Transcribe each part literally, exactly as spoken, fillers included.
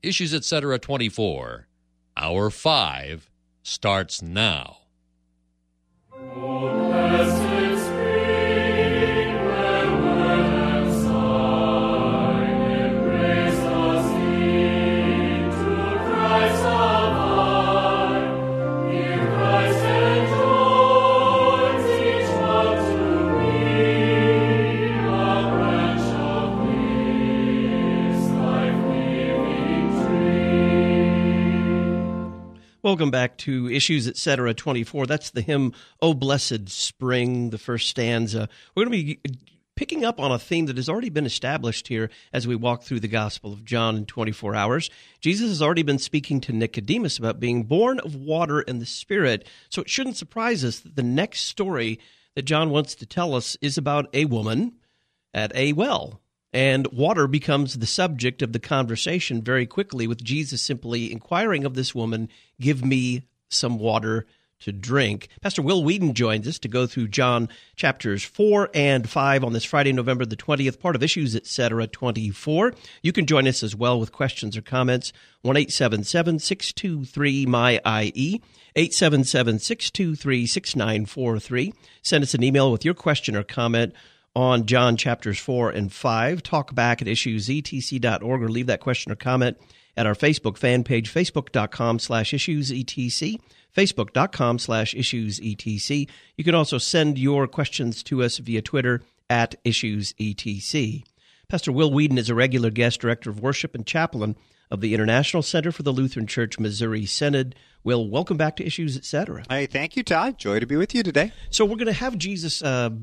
Issues Etc. twenty-four, Hour five, starts now. Oh, blessed spring, where word and sign embrace us in to Christ abide. Here Christ enjoins each one to be a branch of this life-giving tree. Welcome back to Issues Etc. twenty-four. That's the hymn, "O Blessed Spring," the first stanza. We're going to be picking up on a theme that has already been established here as we walk through the Gospel of John in twenty-four hours. Jesus has already been speaking to Nicodemus about being born of water and the Spirit, so it shouldn't surprise us that the next story that John wants to tell us is about a woman at a well. And water becomes the subject of the conversation very quickly, with Jesus simply inquiring of this woman, "Give me some water to drink." Pastor Will Whedon joins us to go through John chapters four and five on this Friday, November the twentieth, part of Issues Etc. twenty-four. You can join us as well with questions or comments. one eight seven seven, six two three, M Y I E, eight seven seven, six two three, six nine four three. Send us an email with your question or comment on John chapters four and five. Talk back at issues e t c dot org, or leave that question or comment at our Facebook fan page, facebook.com slash issuesetc, facebook.com slash issuesetc. You can also send your questions to us via Twitter at issuesetc. Pastor Will Whedon is a regular guest director of worship and chaplain of the International Center for the Lutheran Church Missouri Synod. Will, welcome back to Issues Etc. Hey, thank you, Todd. Joy to be with you today. So we're going to have Jesus uh,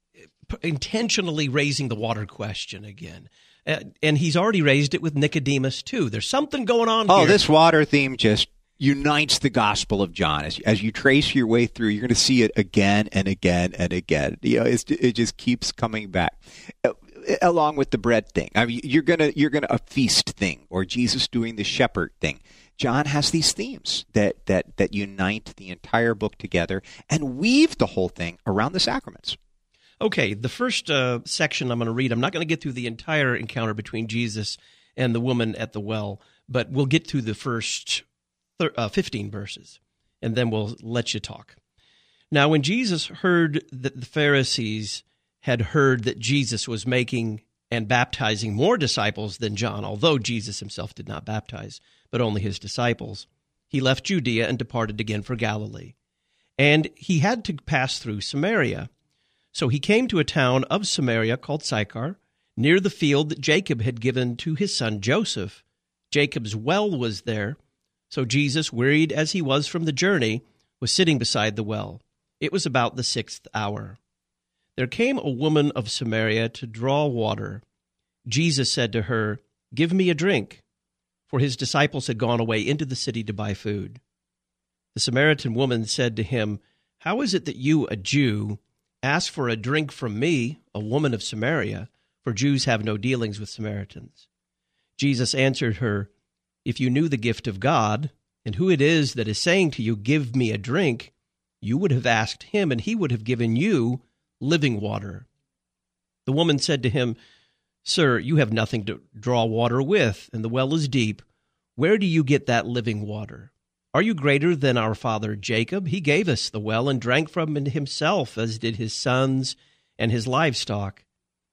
intentionally raising the water question again. Uh, and he's already raised it with Nicodemus, too. There's something going on oh, here. Oh, this water theme just unites the Gospel of John. As, as you trace your way through, you're going to see it again and again and again. You know, it's, it just keeps coming back, uh, along with the bread thing. I mean, you're going to you're going to a feast thing, or Jesus doing the shepherd thing. John has these themes that that that unite the entire book together and weave the whole thing around the sacraments. Okay, the first uh, section I'm going to read, I'm not going to get through the entire encounter between Jesus and the woman at the well, but we'll get through the first thir- uh, fifteen verses, and then we'll let you talk. Now, when Jesus heard that the Pharisees had heard that Jesus was making and baptizing more disciples than John, although Jesus himself did not baptize, but only his disciples, he left Judea and departed again for Galilee. And he had to pass through Samaria. So he came to a town of Samaria called Sychar, near the field that Jacob had given to his son Joseph. Jacob's well was there. So Jesus, wearied as he was from the journey, was sitting beside the well. It was about the sixth hour. There came a woman of Samaria to draw water. Jesus said to her, "Give me a drink," for his disciples had gone away into the city to buy food. The Samaritan woman said to him, "How is it that you, a Jew, ask for a drink from me, a woman of Samaria, for Jews have no dealings with Samaritans?" Jesus answered her, "If you knew the gift of God, and who it is that is saying to you, 'Give me a drink,' you would have asked him, and he would have given you living water." The woman said to him, "Sir, you have nothing to draw water with, and the well is deep. Where do you get that living water? Are you greater than our father Jacob? He gave us the well and drank from it himself, as did his sons and his livestock."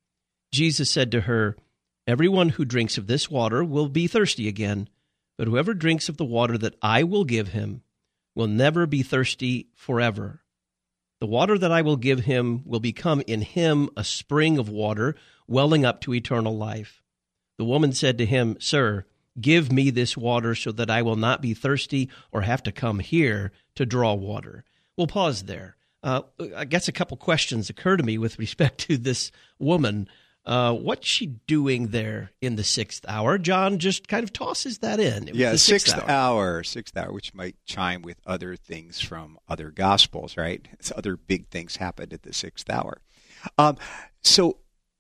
Jesus said to her, "Everyone who drinks of this water will be thirsty again, but whoever drinks of the water that I will give him will never be thirsty forever. The water that I will give him will become in him a spring of water welling up to eternal life." The woman said to him, "Sir, give me this water so that I will not be thirsty or have to come here to draw water." We'll pause there. Uh, I guess a couple questions occur to me with respect to this woman. Uh, what's she doing there in the sixth hour? John just kind of tosses that in. It was yeah, the sixth, sixth hour. hour. Sixth hour, which might chime with other things from other Gospels, right? So other big things happened at the sixth hour. Um, so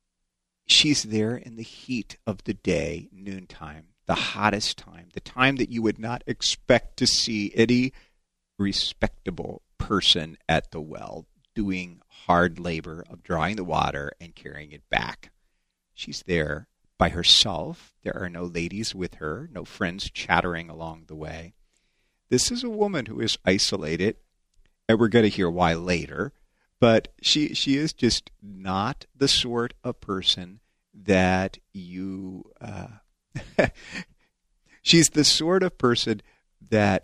she's there in the heat of the day, noontime, the hottest time, the time that you would not expect to see any respectable person at the well doing hard labor of drawing the water and carrying it back. She's there by herself. There are no ladies with her, no friends chattering along the way. This is a woman who is isolated, and we're going to hear why later. But she she is just not the sort of person that you... Uh, she's the sort of person that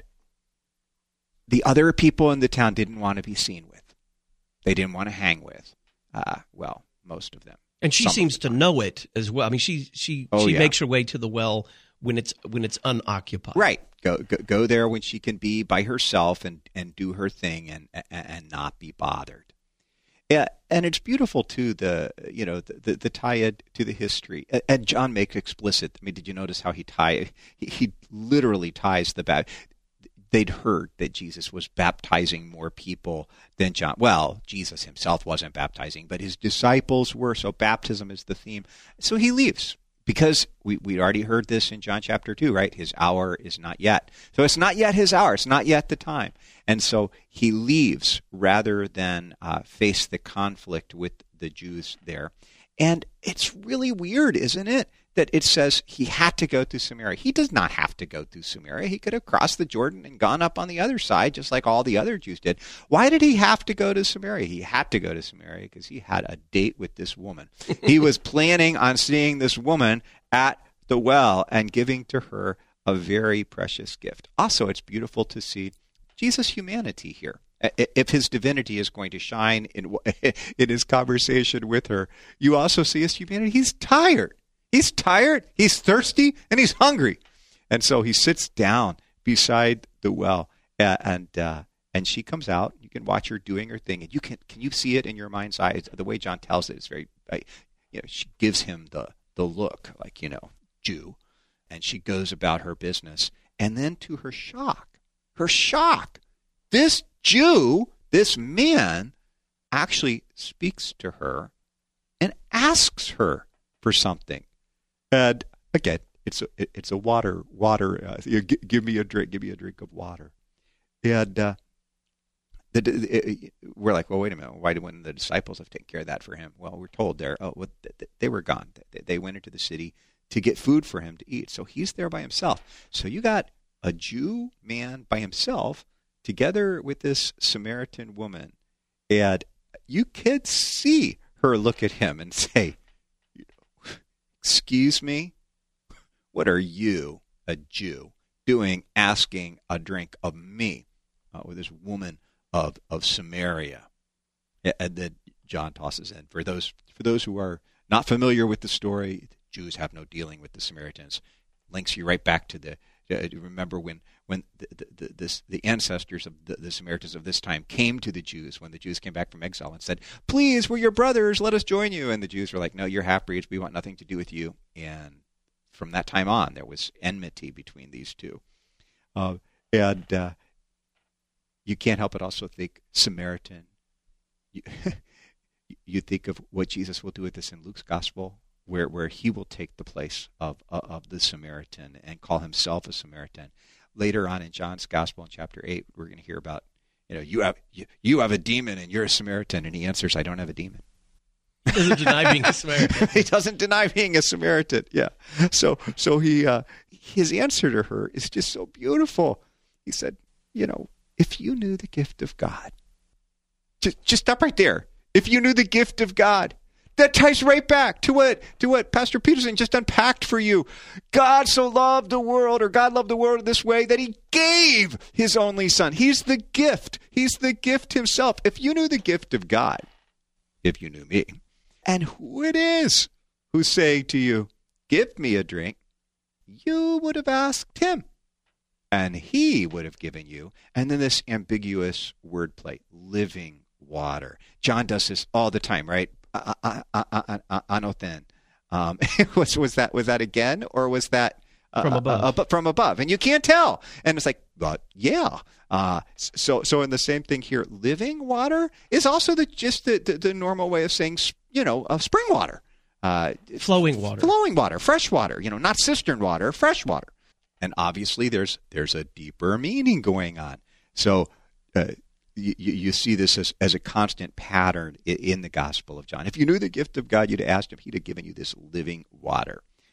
the other people in the town didn't want to be seen with. They didn't want to hang with. Uh, well, most of them. And she Some seems to know it as well. I mean, she she Oh, she yeah. makes her way to the well when it's when it's unoccupied. Right. Go, go go there when she can be by herself and, and do her thing and, and and not be bothered. Yeah, and it's beautiful too. The you know the the, the tie to the history, and John makes explicit. I mean, did you notice how he tie? He, he literally ties the bap. They'd heard that Jesus was baptizing more people than John. Well, Jesus himself wasn't baptizing, but his disciples were. So baptism is the theme. So he leaves. Because we, we already heard this in John chapter two, right? His hour is not yet. So it's not yet his hour. It's not yet the time. And so he leaves rather than uh, face the conflict with the Jews there. And it's really weird, isn't it, that it says he had to go through Samaria. He does not have to go through Samaria. He could have crossed the Jordan and gone up on the other side, just like all the other Jews did. Why did he have to go to Samaria? He had to go to Samaria because he had a date with this woman. He was planning on seeing this woman at the well and giving to her a very precious gift. Also, it's beautiful to see Jesus' humanity here. If his divinity is going to shine in, in his conversation with her, you also see his humanity. He's tired. He's tired, he's thirsty, and he's hungry. And so he sits down beside the well, uh, and uh, and she comes out. You can watch her doing her thing, and you can can you see it in your mind's eye? The way John tells it is very, uh, you know, she gives him the the look, like, you know, Jew, and she goes about her business. And then to her shock, her shock, this Jew, this man, actually speaks to her and asks her for something. And again, it's a it's a water water. Uh, you g- give me a drink. Give me a drink of water. And uh, the, the, we're like, well, wait a minute. Why wouldn't the disciples have taken care of that for him? Well, we're told there. Oh, well, they were gone. They went into the city to get food for him to eat. So he's there by himself. So you got a Jew man by himself together with this Samaritan woman, and you could see her look at him and say, excuse me, what are you, a Jew, doing asking a drink of me, uh, with this woman of, of Samaria? And then John tosses in, for those for those who are not familiar with the story, Jews have no dealing with the Samaritans. Links you right back to the, uh, remember when, when the, the, the, this, the ancestors of the, the Samaritans of this time came to the Jews, when the Jews came back from exile and said, please, we're your brothers, let us join you. And the Jews were like, no, you're half-breeds, we want nothing to do with you. And from that time on, there was enmity between these two. Uh, and uh, you can't help but also think Samaritan. You, you think of what Jesus will do with this in Luke's gospel, where where he will take the place of of the Samaritan and call himself a Samaritan. Later on in John's gospel in chapter eight, we're going to hear about, you know, you have you, you have a demon and you're a Samaritan, and he answers, I don't have a demon. He doesn't deny being a Samaritan. He doesn't deny being a Samaritan. Yeah. So so he uh, his answer to her is just so beautiful. He said, you know, if you knew the gift of God, just just stop right there. If you knew the gift of God. That ties right back to what to what Pastor Peterson just unpacked for you. God so loved the world, or God loved the world this way, that he gave his only son. He's the gift. He's the gift himself. If you knew the gift of God, if you knew me, and who it is who's saying to you, give me a drink, you would have asked him, and he would have given you. And then this ambiguous wordplay, living water. John does this all the time, right? Anothen. Um, was was that was that again, or was that uh, from above? Uh, uh, from above, and you can't tell. And it's like, but yeah. Uh, so so in the same thing here, living water is also the just the, the, the normal way of saying, you know, uh, spring water, uh, flowing water, flowing water, fresh water. You know, not cistern water, fresh water. And obviously, there's there's a deeper meaning going on. So. Uh, You, you see this as, as a constant pattern in the Gospel of John. If you knew the gift of God, you'd have asked him, he'd have given you this living water.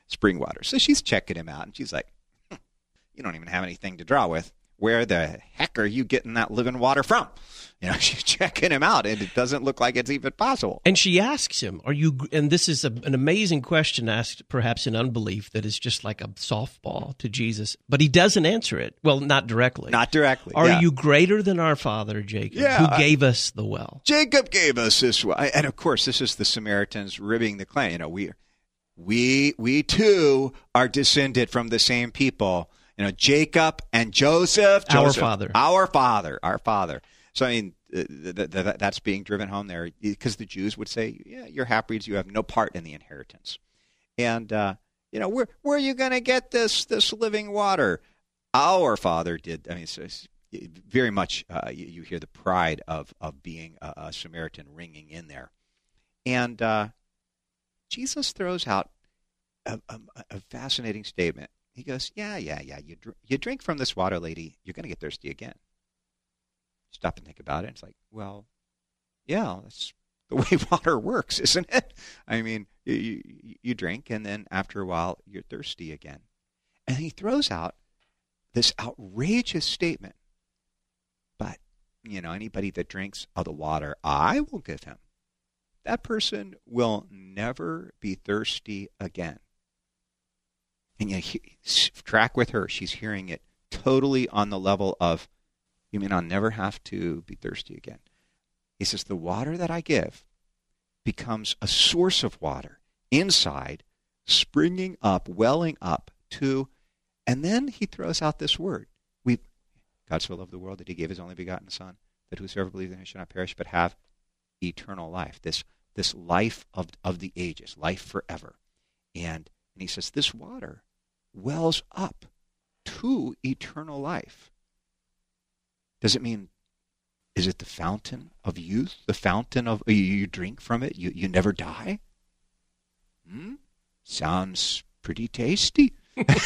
spring water. So she's checking him out, and she's like, hm, you don't even have anything to draw with. Where the heck are you getting that living water from? You know, she's checking him out, and it doesn't look like it's even possible. And she asks him, are you, and this is a, an amazing question asked perhaps in unbelief that is just like a softball to Jesus, but he doesn't answer it. Well, not directly. Not directly. Are yeah. you greater than our father Jacob, Yeah, who gave us the well? Jacob gave us this well. And of course, this is the Samaritans ribbing the claim. You know, we, we, we too are descended from the same people. You know, Jacob and Joseph, Joseph. Our father. Our father. Our father. So, I mean, th- th- th- that's being driven home there because the Jews would say, yeah, you're half-breeds, you have no part in the inheritance. And, uh, you know, where, where are you going to get this this living water? Our father did. I mean, so it's very much uh, you, you hear the pride of, of being a, a Samaritan ringing in there. And uh, Jesus throws out a, a, a fascinating statement. He goes, yeah, yeah, yeah. You dr- you drink from this water, lady, you're going to get thirsty again. Stop and think about it. It's like, well, yeah, that's the way water works, isn't it? I mean, you, you, you drink, and then after a while, you're thirsty again. And he throws out this outrageous statement. But, you know, anybody that drinks of the water I will give him, that person will never be thirsty again. And you he, track with her. She's hearing it totally on the level of, you mean I'll never have to be thirsty again. He says, the water that I give becomes a source of water inside, springing up, welling up to, and then he throws out this word. We, God so loved the world that he gave his only begotten Son, that whosoever believes in him shall not perish, but have eternal life. This this life of, of the ages, life forever. And And he says, this water wells up to eternal life. Does it mean, is it the fountain of youth? The fountain of, you, you drink from it, you, you never die? Hmm? Sounds pretty tasty.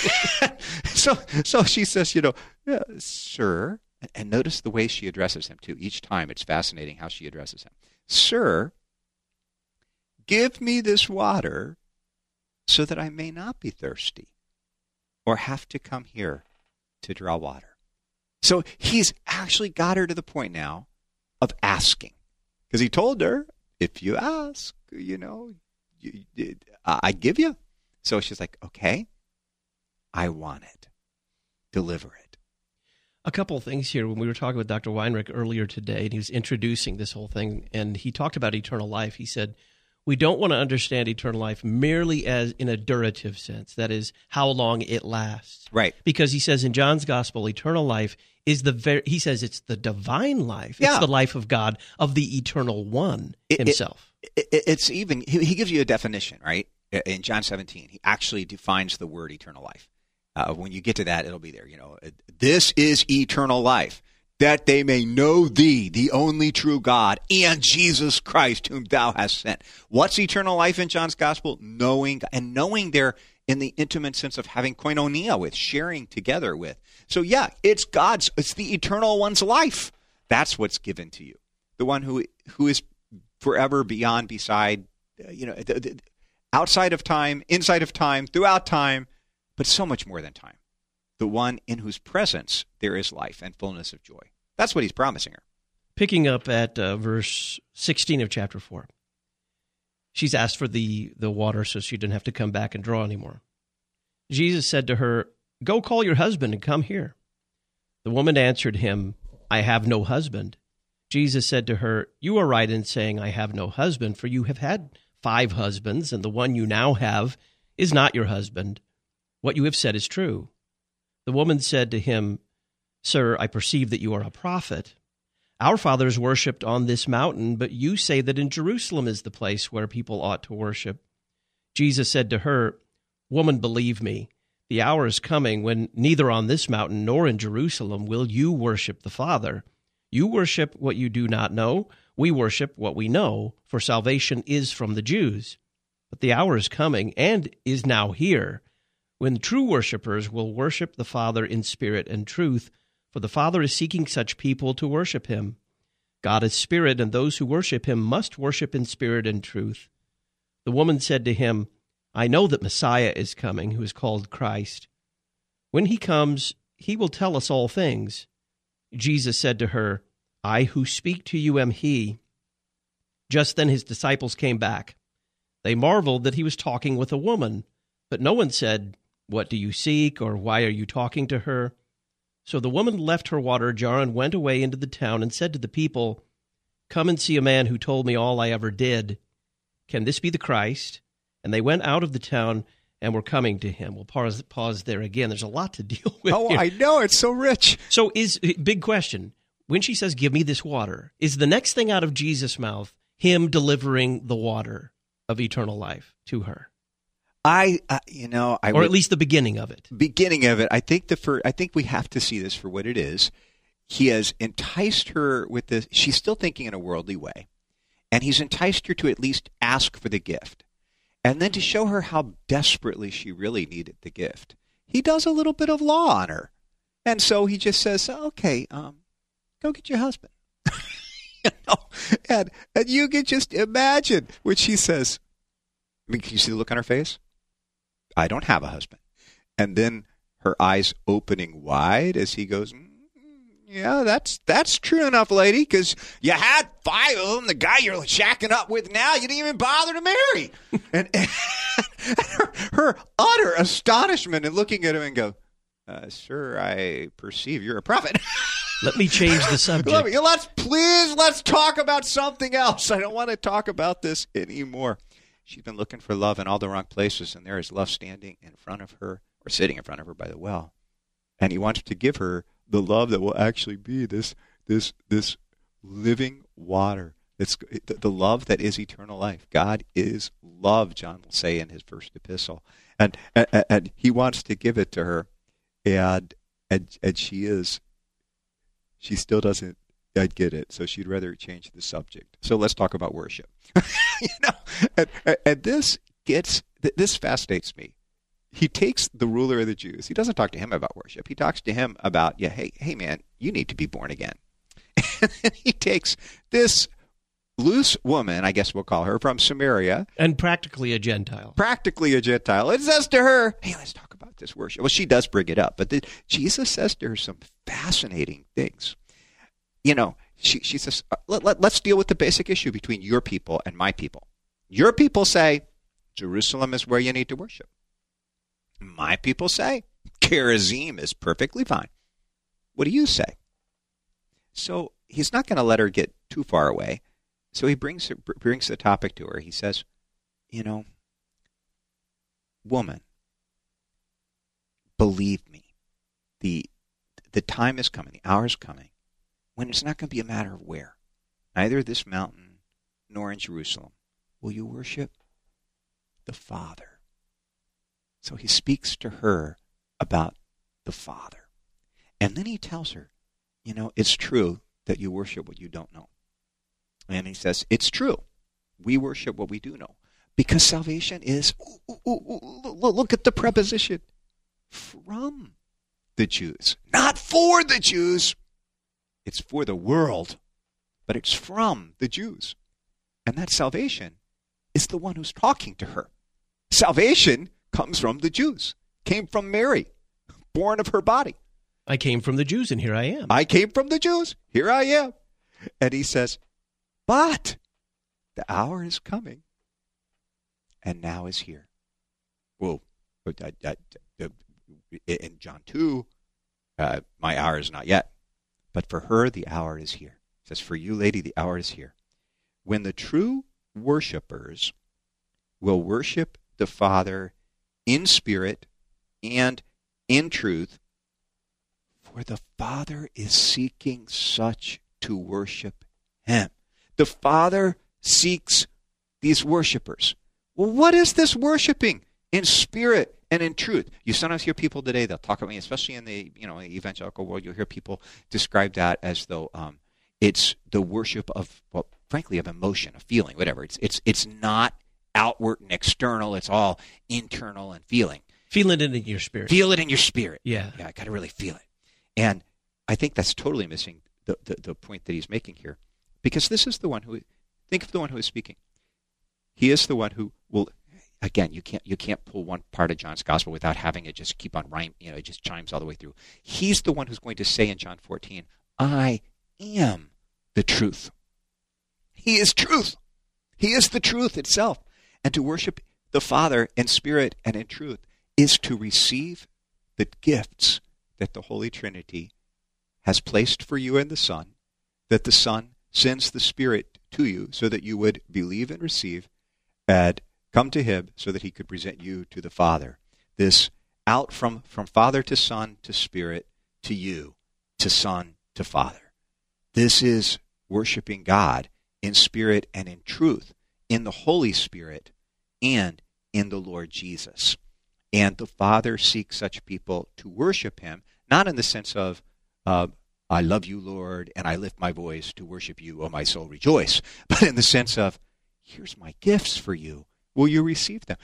so so she says, you know, yeah, sir, and, and notice the way she addresses him, too. Each time it's fascinating how she addresses him. Sir, give me this water so that I may not be thirsty or have to come here to draw water. So he's actually got her to the point now of asking. Because he told her, if you ask, you know, you, you, I give you. So she's like, okay, I want it. Deliver it. A couple of things here. When we were talking with Doctor Weinrich earlier today, and he was introducing this whole thing, and he talked about eternal life. He said, we don't want to understand eternal life merely as in a durative sense, that is, how long it lasts. Right. Because he says in John's gospel, eternal life is the very, he says it's the divine life. Yeah. It's the life of God, of the eternal one It- himself. It, it, it's even, he, he gives you a definition, right? In John seventeen, he actually defines the word eternal life. Uh, when you get to that, it'll be there. You know, this is eternal life, that they may know thee, the only true God, and Jesus Christ, whom thou hast sent. What's eternal life in John's gospel? Knowing, and knowing there in the intimate sense of having koinonia with, sharing together with. So yeah, it's God's, it's the eternal one's life. That's what's given to you. The one who who is forever, beyond, beside, uh, you know, the, the, outside of time, inside of time, throughout time, but so much more than time. The one in whose presence there is life and fullness of joy. That's what he's promising her. Picking up at uh, verse sixteen of chapter four. She's asked for the, the water so she didn't have to come back and draw anymore. Jesus said to her, go call your husband and come here. The woman answered him, I have no husband. Jesus said to her, you are right in saying I have no husband, for you have had five husbands, and the one you now have is not your husband. What you have said is true. The woman said to him, Sir, I perceive that you are a prophet. Our fathers worshipped on this mountain, but you say that in Jerusalem is the place where people ought to worship. Jesus said to her, Woman, believe me, the hour is coming when neither on this mountain nor in Jerusalem will you worship the Father. You worship what you do not know. We worship what we know, for salvation is from the Jews. But the hour is coming, and is now here, when true worshipers will worship the Father in spirit and truth, for the Father is seeking such people to worship him. God is spirit, and those who worship him must worship in spirit and truth. The woman said to him, I know that Messiah is coming, who is called Christ. When he comes, he will tell us all things." Jesus said to her, "I who speak to you am he." Just then his disciples came back. They marveled that he was talking with a woman, but no one said, "What do you seek?" or "Why are you talking to her?" So the woman left her water jar and went away into the town and said to the people, "Come and see a man who told me all I ever did. Can this be the Christ?" And they went out of the town and were coming to him. We'll pause, pause there again. There's a lot to deal with Oh, here. I know. It's so rich. So is big question. When she says, "Give me this water," is the next thing out of Jesus' mouth him delivering the water of eternal life to her? I, uh, you know, I Or would, at least the beginning of it. beginning of it. I think the fir- I think we have to see this for what it is. He has enticed her with this. She's still thinking in a worldly way, and he's enticed her to at least ask for the gift, and then to show her how desperately she really needed the gift. He does a little bit of law on her, and so he just says, "Okay, um, go get your husband." You know, and and you can just imagine when she says, I mean, can you see the look on her face? "I don't have a husband." And then her eyes opening wide as he goes, "Mm, yeah, that's that's true enough, lady, because you had five of them. The guy you're shacking up with now, you didn't even bother to marry." and, and her, her utter astonishment and looking at him and go, uh, "Sir, I perceive you're a prophet." Let me change the subject. Let me, let's please let's talk about something else. I don't want to talk about this anymore. She's been looking for love in all the wrong places, and there is love standing in front of her, or sitting in front of her by the well. And he wants to give her the love that will actually be this this this living water. It's the, the love that is eternal life. God is love, John will say in his first epistle, and and, and he wants to give it to her, and and and she is. She still doesn't I get it, so she'd rather change the subject. So let's talk about worship. you know, and, and this gets this fascinates me. He takes the ruler of the Jews. He doesn't talk to him about worship. He talks to him about, yeah, hey, hey, man, you need to be born again. And then he takes this loose woman, I guess we'll call her, from Samaria, and practically a Gentile. Practically a Gentile. It says to her, hey, let's talk about this worship. Well, she does bring it up, but the, Jesus says to her some fascinating things. You know, she, she says, let, let, let's deal with the basic issue between your people and my people. Your people say, Jerusalem is where you need to worship. My people say, Gerizim is perfectly fine. What do you say? So he's not going to let her get too far away. So he brings her, brings the topic to her. He says, you know, woman, believe me, the the time is coming, the hour is coming, when it's not going to be a matter of where. Neither this mountain nor in Jerusalem will you worship the Father. So he speaks to her about the Father. And then he tells her, you know, it's true that you worship what you don't know. And he says, it's true. We worship what we do know. Because salvation is, ooh, ooh, ooh, ooh, look at the preposition, from the Jews. Not for the Jews. It's for the world. But it's from the Jews. And that salvation is the one who's talking to her. Salvation comes from the Jews. Came from Mary, born of her body. I came from the Jews, and here I am. I came from the Jews. Here I am. And he says, but the hour is coming, and now is here. Well, in John two, uh, my hour is not yet. But for her, the hour is here. It says, for you, lady, the hour is here. When the true worshipers will worship the Father in spirit and in truth, for the Father is seeking such to worship him. The Father seeks these worshipers. Well, what is this worshiping? In spirit and in truth. You sometimes hear people today, they'll talk about me, especially in the you know evangelical world, you'll hear people describe that as though um, it's the worship of, well, frankly, of emotion, of feeling, whatever. It's it's it's not outward and external. It's all internal and feeling. Feel it in your spirit. Feel it in your spirit. Yeah. Yeah, I got to really feel it. And I think that's totally missing the, the, the point that he's making here. Because this is the one who, think of the one who is speaking. He is the one who will, again, you can't you can't pull one part of John's gospel without having it just keep on rhyme. You know, it just chimes all the way through. He's the one who's going to say in John fourteen, I am the truth. He is truth. He is the truth itself. And to worship the Father in spirit and in truth is to receive the gifts that the Holy Trinity has placed for you in the Son, that the Son sends the Spirit to you so that you would believe and receive and come to Him so that He could present you to the Father. This out from, from Father to Son to Spirit to you, to Son to Father. This is worshiping God in spirit and in truth, in the Holy Spirit and in the Lord Jesus. And the Father seeks such people to worship Him, not in the sense of, uh, I love you, Lord, and I lift my voice to worship you, O my soul, rejoice, but in the sense of, here's my gifts for you. Will you receive them?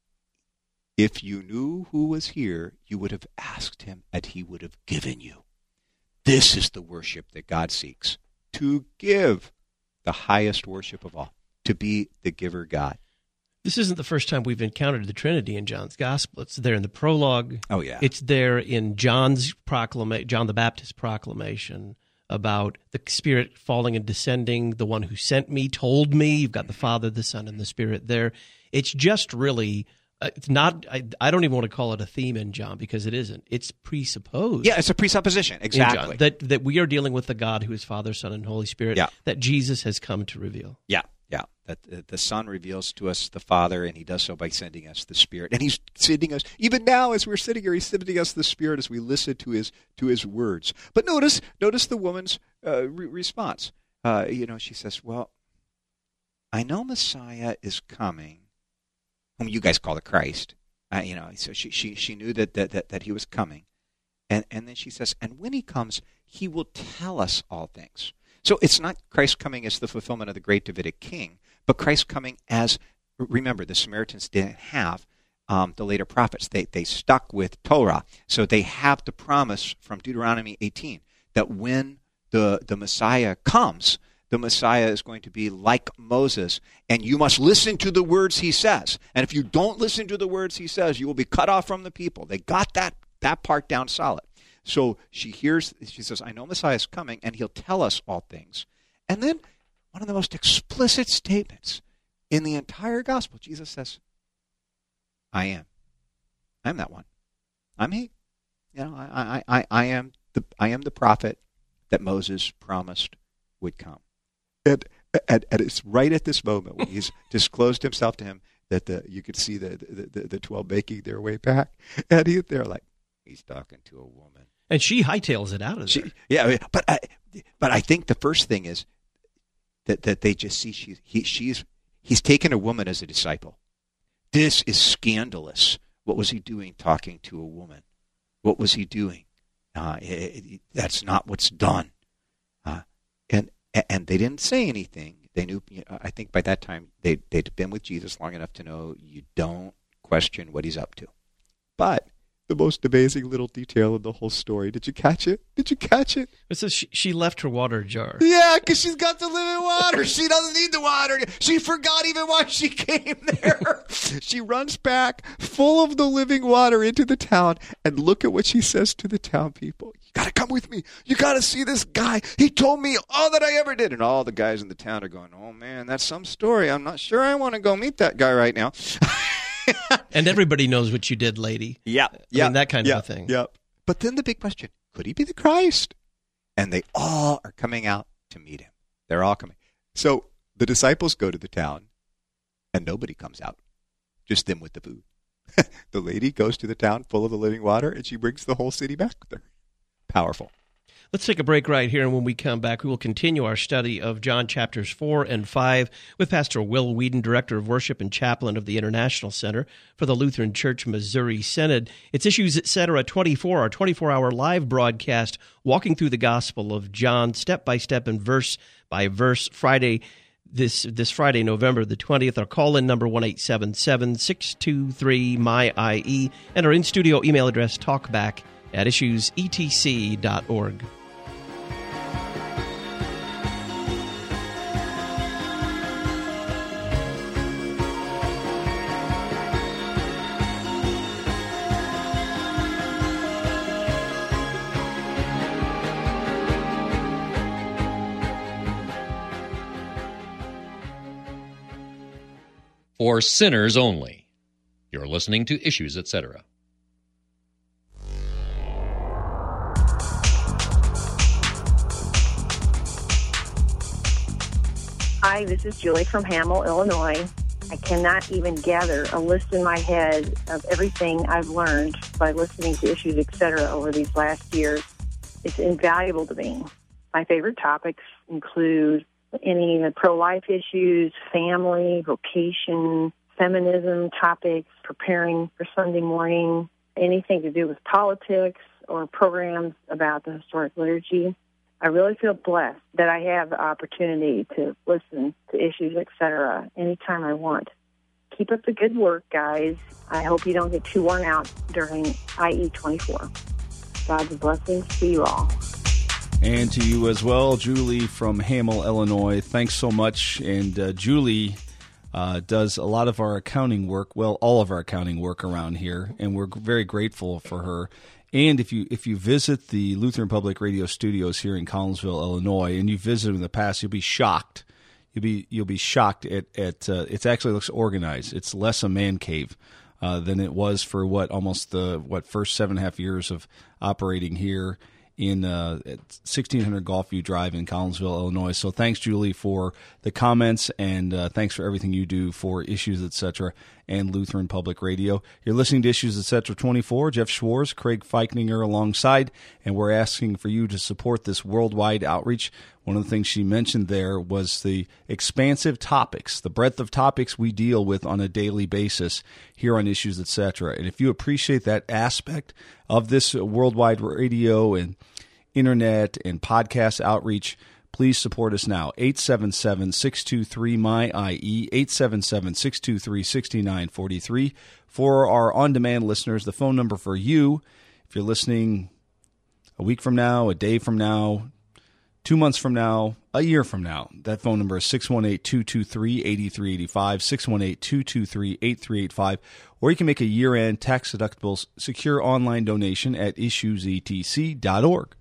If you knew who was here, you would have asked Him, and He would have given you. This is the worship that God seeks, to give the highest worship of all, to be the giver God. This isn't the first time we've encountered the Trinity in John's Gospel. It's there in the prologue. Oh, yeah. It's there in John's proclama- John the Baptist's proclamation about the Spirit falling and descending. The one who sent me told me. You've got the Father, the Son, and the Spirit there. It's just really, uh, it's not, I, I don't even want to call it a theme in John because it isn't. It's presupposed. Yeah, it's a presupposition. Exactly. John, that, that we are dealing with the God who is Father, Son, and Holy Spirit Yeah. that Jesus has come to reveal. Yeah. Yeah, that the Son reveals to us the Father, and He does so by sending us the Spirit. And He's sending us, even now as we're sitting here, He's sending us the Spirit as we listen to His to His words. But notice, notice the woman's uh, re- response. Uh, you know, she says, well, I know Messiah is coming, whom you guys call the Christ. Uh, you know, so she she she knew that that that, that He was coming. And, and then she says, and when He comes, He will tell us all things. So it's not Christ coming as the fulfillment of the great Davidic king, but Christ coming as, remember, the Samaritans didn't have um, the later prophets. They they stuck with Torah. So they have the promise from Deuteronomy eighteen that when the, the Messiah comes, the Messiah is going to be like Moses, and you must listen to the words he says. And if you don't listen to the words he says, you will be cut off from the people. They got that, that part down solid. So she hears, she says, I know Messiah is coming, and He'll tell us all things. And then one of the most explicit statements in the entire gospel, Jesus says, I am. I'm that one. I'm He. You know, I, I, I, I am the I am the prophet that Moses promised would come. And, and, and it's right at this moment when He's disclosed Himself to him that the you could see the the, the, the twelve making their way back. And he, they're like, he's talking to a woman. And she hightails it out of there. She, yeah, but I, but I think the first thing is that, that they just see she, he, she's he's taken a woman as a disciple. This is scandalous. What was he doing talking to a woman? What was he doing? Uh, it, it, that's not what's done. Uh, and and they didn't say anything. They knew. You know, I think by that time they they'd been with Jesus long enough to know you don't question what He's up to. But the most amazing little detail in the whole story. Did you catch it? Did you catch it? It says she, she left her water jar. Yeah, because she's got the living water. She doesn't need the water. She forgot even why she came there. She runs back full of the living water into the town, and look at what she says to the town people. You got to come with me. You got to see this guy. He told me all that I ever did. And all the guys in the town are going, oh, man, that's some story. I'm not sure I want to go meet that guy right now. And everybody knows what you did, lady. Yeah, I yeah, mean, that kind yeah, of a thing. Yeah. But then the big question, could He be the Christ? And they all are coming out to meet Him. They're all coming. So the disciples go to the town, and nobody comes out, just them with the food. The lady goes to the town full of the living water, and she brings the whole city back with her. Powerful. Let's take a break right here, and when we come back, we will continue our study of John chapters four and five with Pastor Will Whedon, Director of Worship and Chaplain of the International Center for the Lutheran Church Missouri Synod. It's Issues Etc. twenty-four, our twenty-four hour live broadcast, walking through the Gospel of John, step by step and verse by verse, Friday, this this Friday, November the twentieth. Our call-in number, one eight seven seven, six two three, M Y I E, and our in-studio email address, talkback at issues e t c dot org. for sinners only. You're listening to Issues, et cetera. Hi, this is Julie from Hamel, Illinois. I cannot even gather a list in my head of everything I've learned by listening to Issues, et cetera over these last years. It's invaluable to me. My favorite topics include any of the pro-life issues, family, vocation, feminism topics, preparing for Sunday morning, anything to do with politics or programs about the historic liturgy. I really feel blessed that I have the opportunity to listen to Issues, et cetera, anytime I want. Keep up the good work, guys. I hope you don't get too worn out during I E twenty-four. God's blessings to you all. And to you as well, Julie from Hamel, Illinois. Thanks so much. And uh, Julie uh, does a lot of our accounting work, well, all of our accounting work around here, and we're very grateful for her. And if you if you visit the Lutheran Public Radio studios here in Collinsville, Illinois, and you visited in the past, you'll be shocked. You'll be you'll be shocked at at uh, it actually looks organized. It's less a man cave uh, than it was for what almost the what first seven and a half years of operating here in uh, at sixteen hundred Gulfview Drive in Collinsville, Illinois. So thanks, Julie, for the comments, and uh, thanks for everything you do for Issues, et cetera, and Lutheran Public Radio. You're listening to Issues, et cetera, twenty-four. Jeff Schwartz, Craig Feichninger alongside, and we're asking for you to support this worldwide outreach. One of the things she mentioned there was the expansive topics, the breadth of topics we deal with on a daily basis here on Issues, et cetera. And if you appreciate that aspect of this worldwide radio and internet and podcast outreach, please support us now. eight seven seven, six two three, M Y I E, eight seven seven, six two three, six nine four three. For our on-demand listeners, the phone number for you, if you're listening a week from now, a day from now, two months from now, a year from now, that phone number is six one eight, two two three, eight three eight five, six one eight, two two three, eight three eight five, or you can make a year-end tax-deductible secure online donation at issues e t c dot org.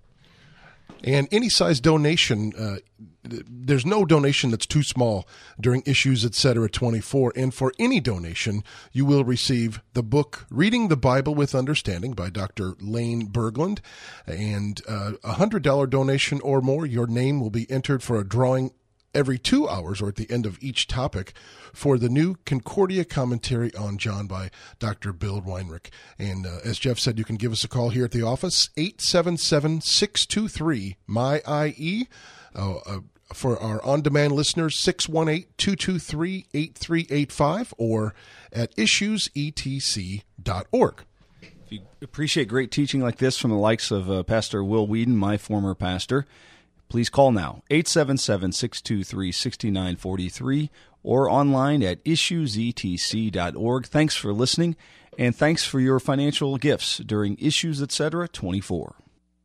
And any size donation, uh, there's no donation that's too small during Issues, et cetera, twenty-four. And for any donation, you will receive the book Reading the Bible with Understanding by Doctor Lane Berglund. And uh, a one hundred dollars donation or more, your name will be entered for a drawing every two hours or at the end of each topic for the new Concordia commentary on John by Doctor Bill Weinrich. And uh, as Jeff said, you can give us a call here at the office, eight seven seven, six two three, M Y I E. Uh, uh, for our on-demand listeners, six one eight, two two three, eight three eight five or at issues e t c dot org. If you appreciate great teaching like this from the likes of uh, Pastor Will Whedon, my former pastor, please call now, eight seven seven, six two three, six nine four three or online at issues e t c dot org. Thanks for listening, and thanks for your financial gifts during Issues, et cetera, twenty-four.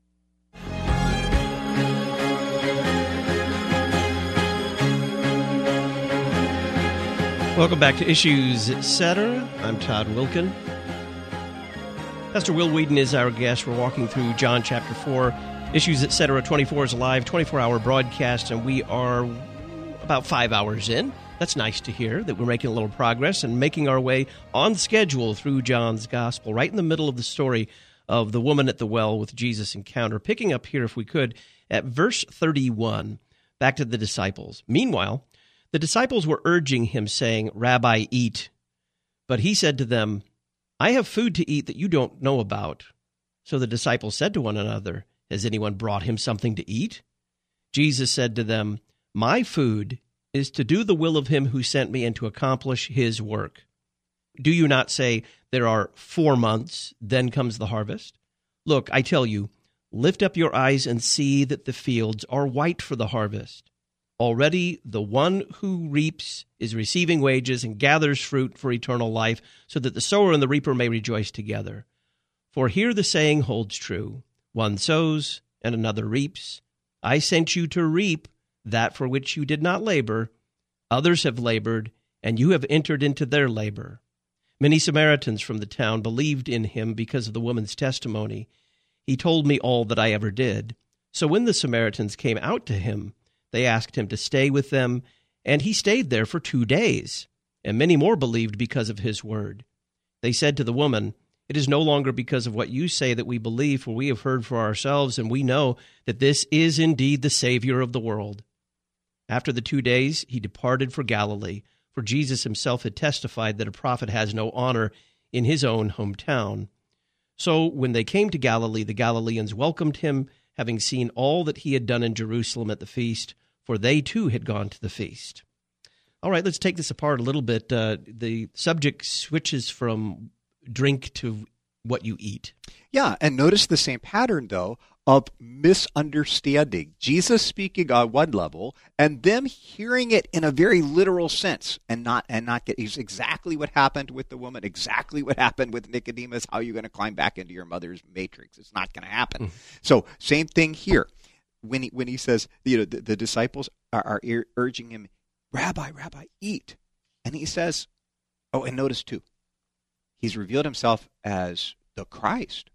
Welcome back to Issues, et cetera. I'm Todd Wilkin. Pastor Will Whedon is our guest. We're walking through John chapter four. Issues, et cetera, twenty-four is a live twenty-four hour broadcast, and we are about five hours in. That's nice to hear that we're making a little progress and making our way on schedule through John's Gospel, right in the middle of the story of the woman at the well with Jesus' encounter. Picking up here, if we could, at verse thirty-one, back to the disciples. Meanwhile, the disciples were urging him, saying, "Rabbi, eat." But he said to them, "I have food to eat that you don't know about." So the disciples said to one another, "Has anyone brought him something to eat?" Jesus said to them, "My food is to do the will of him who sent me and to accomplish his work. Do you not say, 'There are four months, then comes the harvest'? Look, I tell you, lift up your eyes and see that the fields are white for the harvest. Already the one who reaps is receiving wages and gathers fruit for eternal life, so that the sower and the reaper may rejoice together. For here the saying holds true, one sows and another reaps. I sent you to reap that for which you did not labor. Others have labored, and you have entered into their labor." Many Samaritans from the town believed in him because of the woman's testimony. "He told me all that I ever did." So when the Samaritans came out to him, they asked him to stay with them, and he stayed there for two days. and many more believed because of his word. They said to the woman, "It is no longer because of what you say that we believe, for we have heard for ourselves, and we know that this is indeed the Savior of the world." After the two days, he departed for Galilee, for Jesus himself had testified that a prophet has no honor in his own hometown. So when they came to Galilee, the Galileans welcomed him, having seen all that he had done in Jerusalem at the feast, for they too had gone to the feast. All right, let's take this apart a little bit. Uh, the subject switches from drink to what you eat. Yeah, and notice the same pattern, though, of misunderstanding. Jesus speaking on one level, and them hearing it in a very literal sense, and not and not get is exactly what happened with the woman, exactly what happened with Nicodemus. How are you going to climb back into your mother's matrix? It's not going to happen. Mm. So, same thing here. When he when he says, you know, the, the disciples are, are urging him, "Rabbi, Rabbi, eat," and he says, oh, and notice too, he's revealed himself as the Christ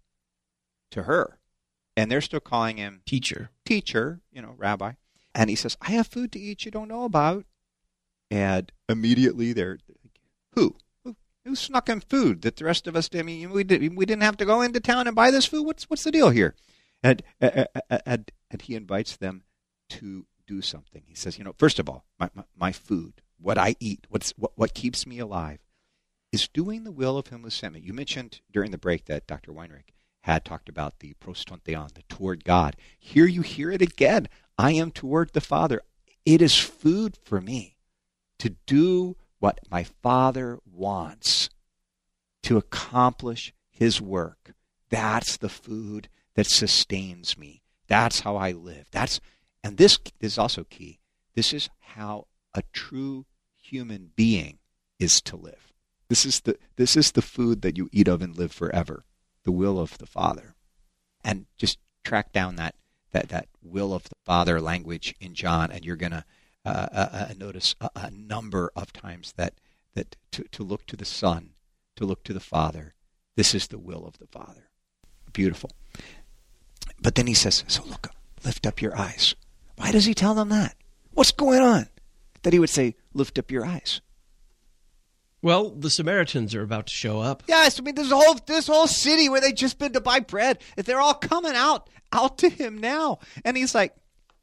to her. And they're still calling him teacher, teacher, you know, rabbi. And he says, "I have food to eat you don't know about." And immediately they're, who? Who, who snuck in food that the rest of us, I mean, we, did, we didn't have to go into town and buy this food? What's what's the deal here? And, and, and, and he invites them to do something. He says, you know, first of all, my, my, my food, what I eat, what's what, what keeps me alive, is doing the will of him who sent me. You mentioned during the break that Doctor Weinrich had talked about the prostontheon, the toward God. Here you hear it again. I am toward the Father. It is food for me to do what my Father wants, to accomplish his work. That's the food that sustains me. That's how I live. That's and this is also key. This is how a true human being is to live. This is the this is the food that you eat of and live forever. The will of the Father. And just track down that that, that will of the Father language in John, and you're going to uh, uh, notice a, a number of times that that to, to look to the Son, to look to the Father. This is the will of the Father. Beautiful. But then he says, so look, lift up your eyes. Why does he tell them that? What's going on? That he would say, lift up your eyes. Well, the Samaritans are about to show up. Yes, I mean, this whole this whole city where they just been to buy bread, they're all coming out out to him now. And he's like,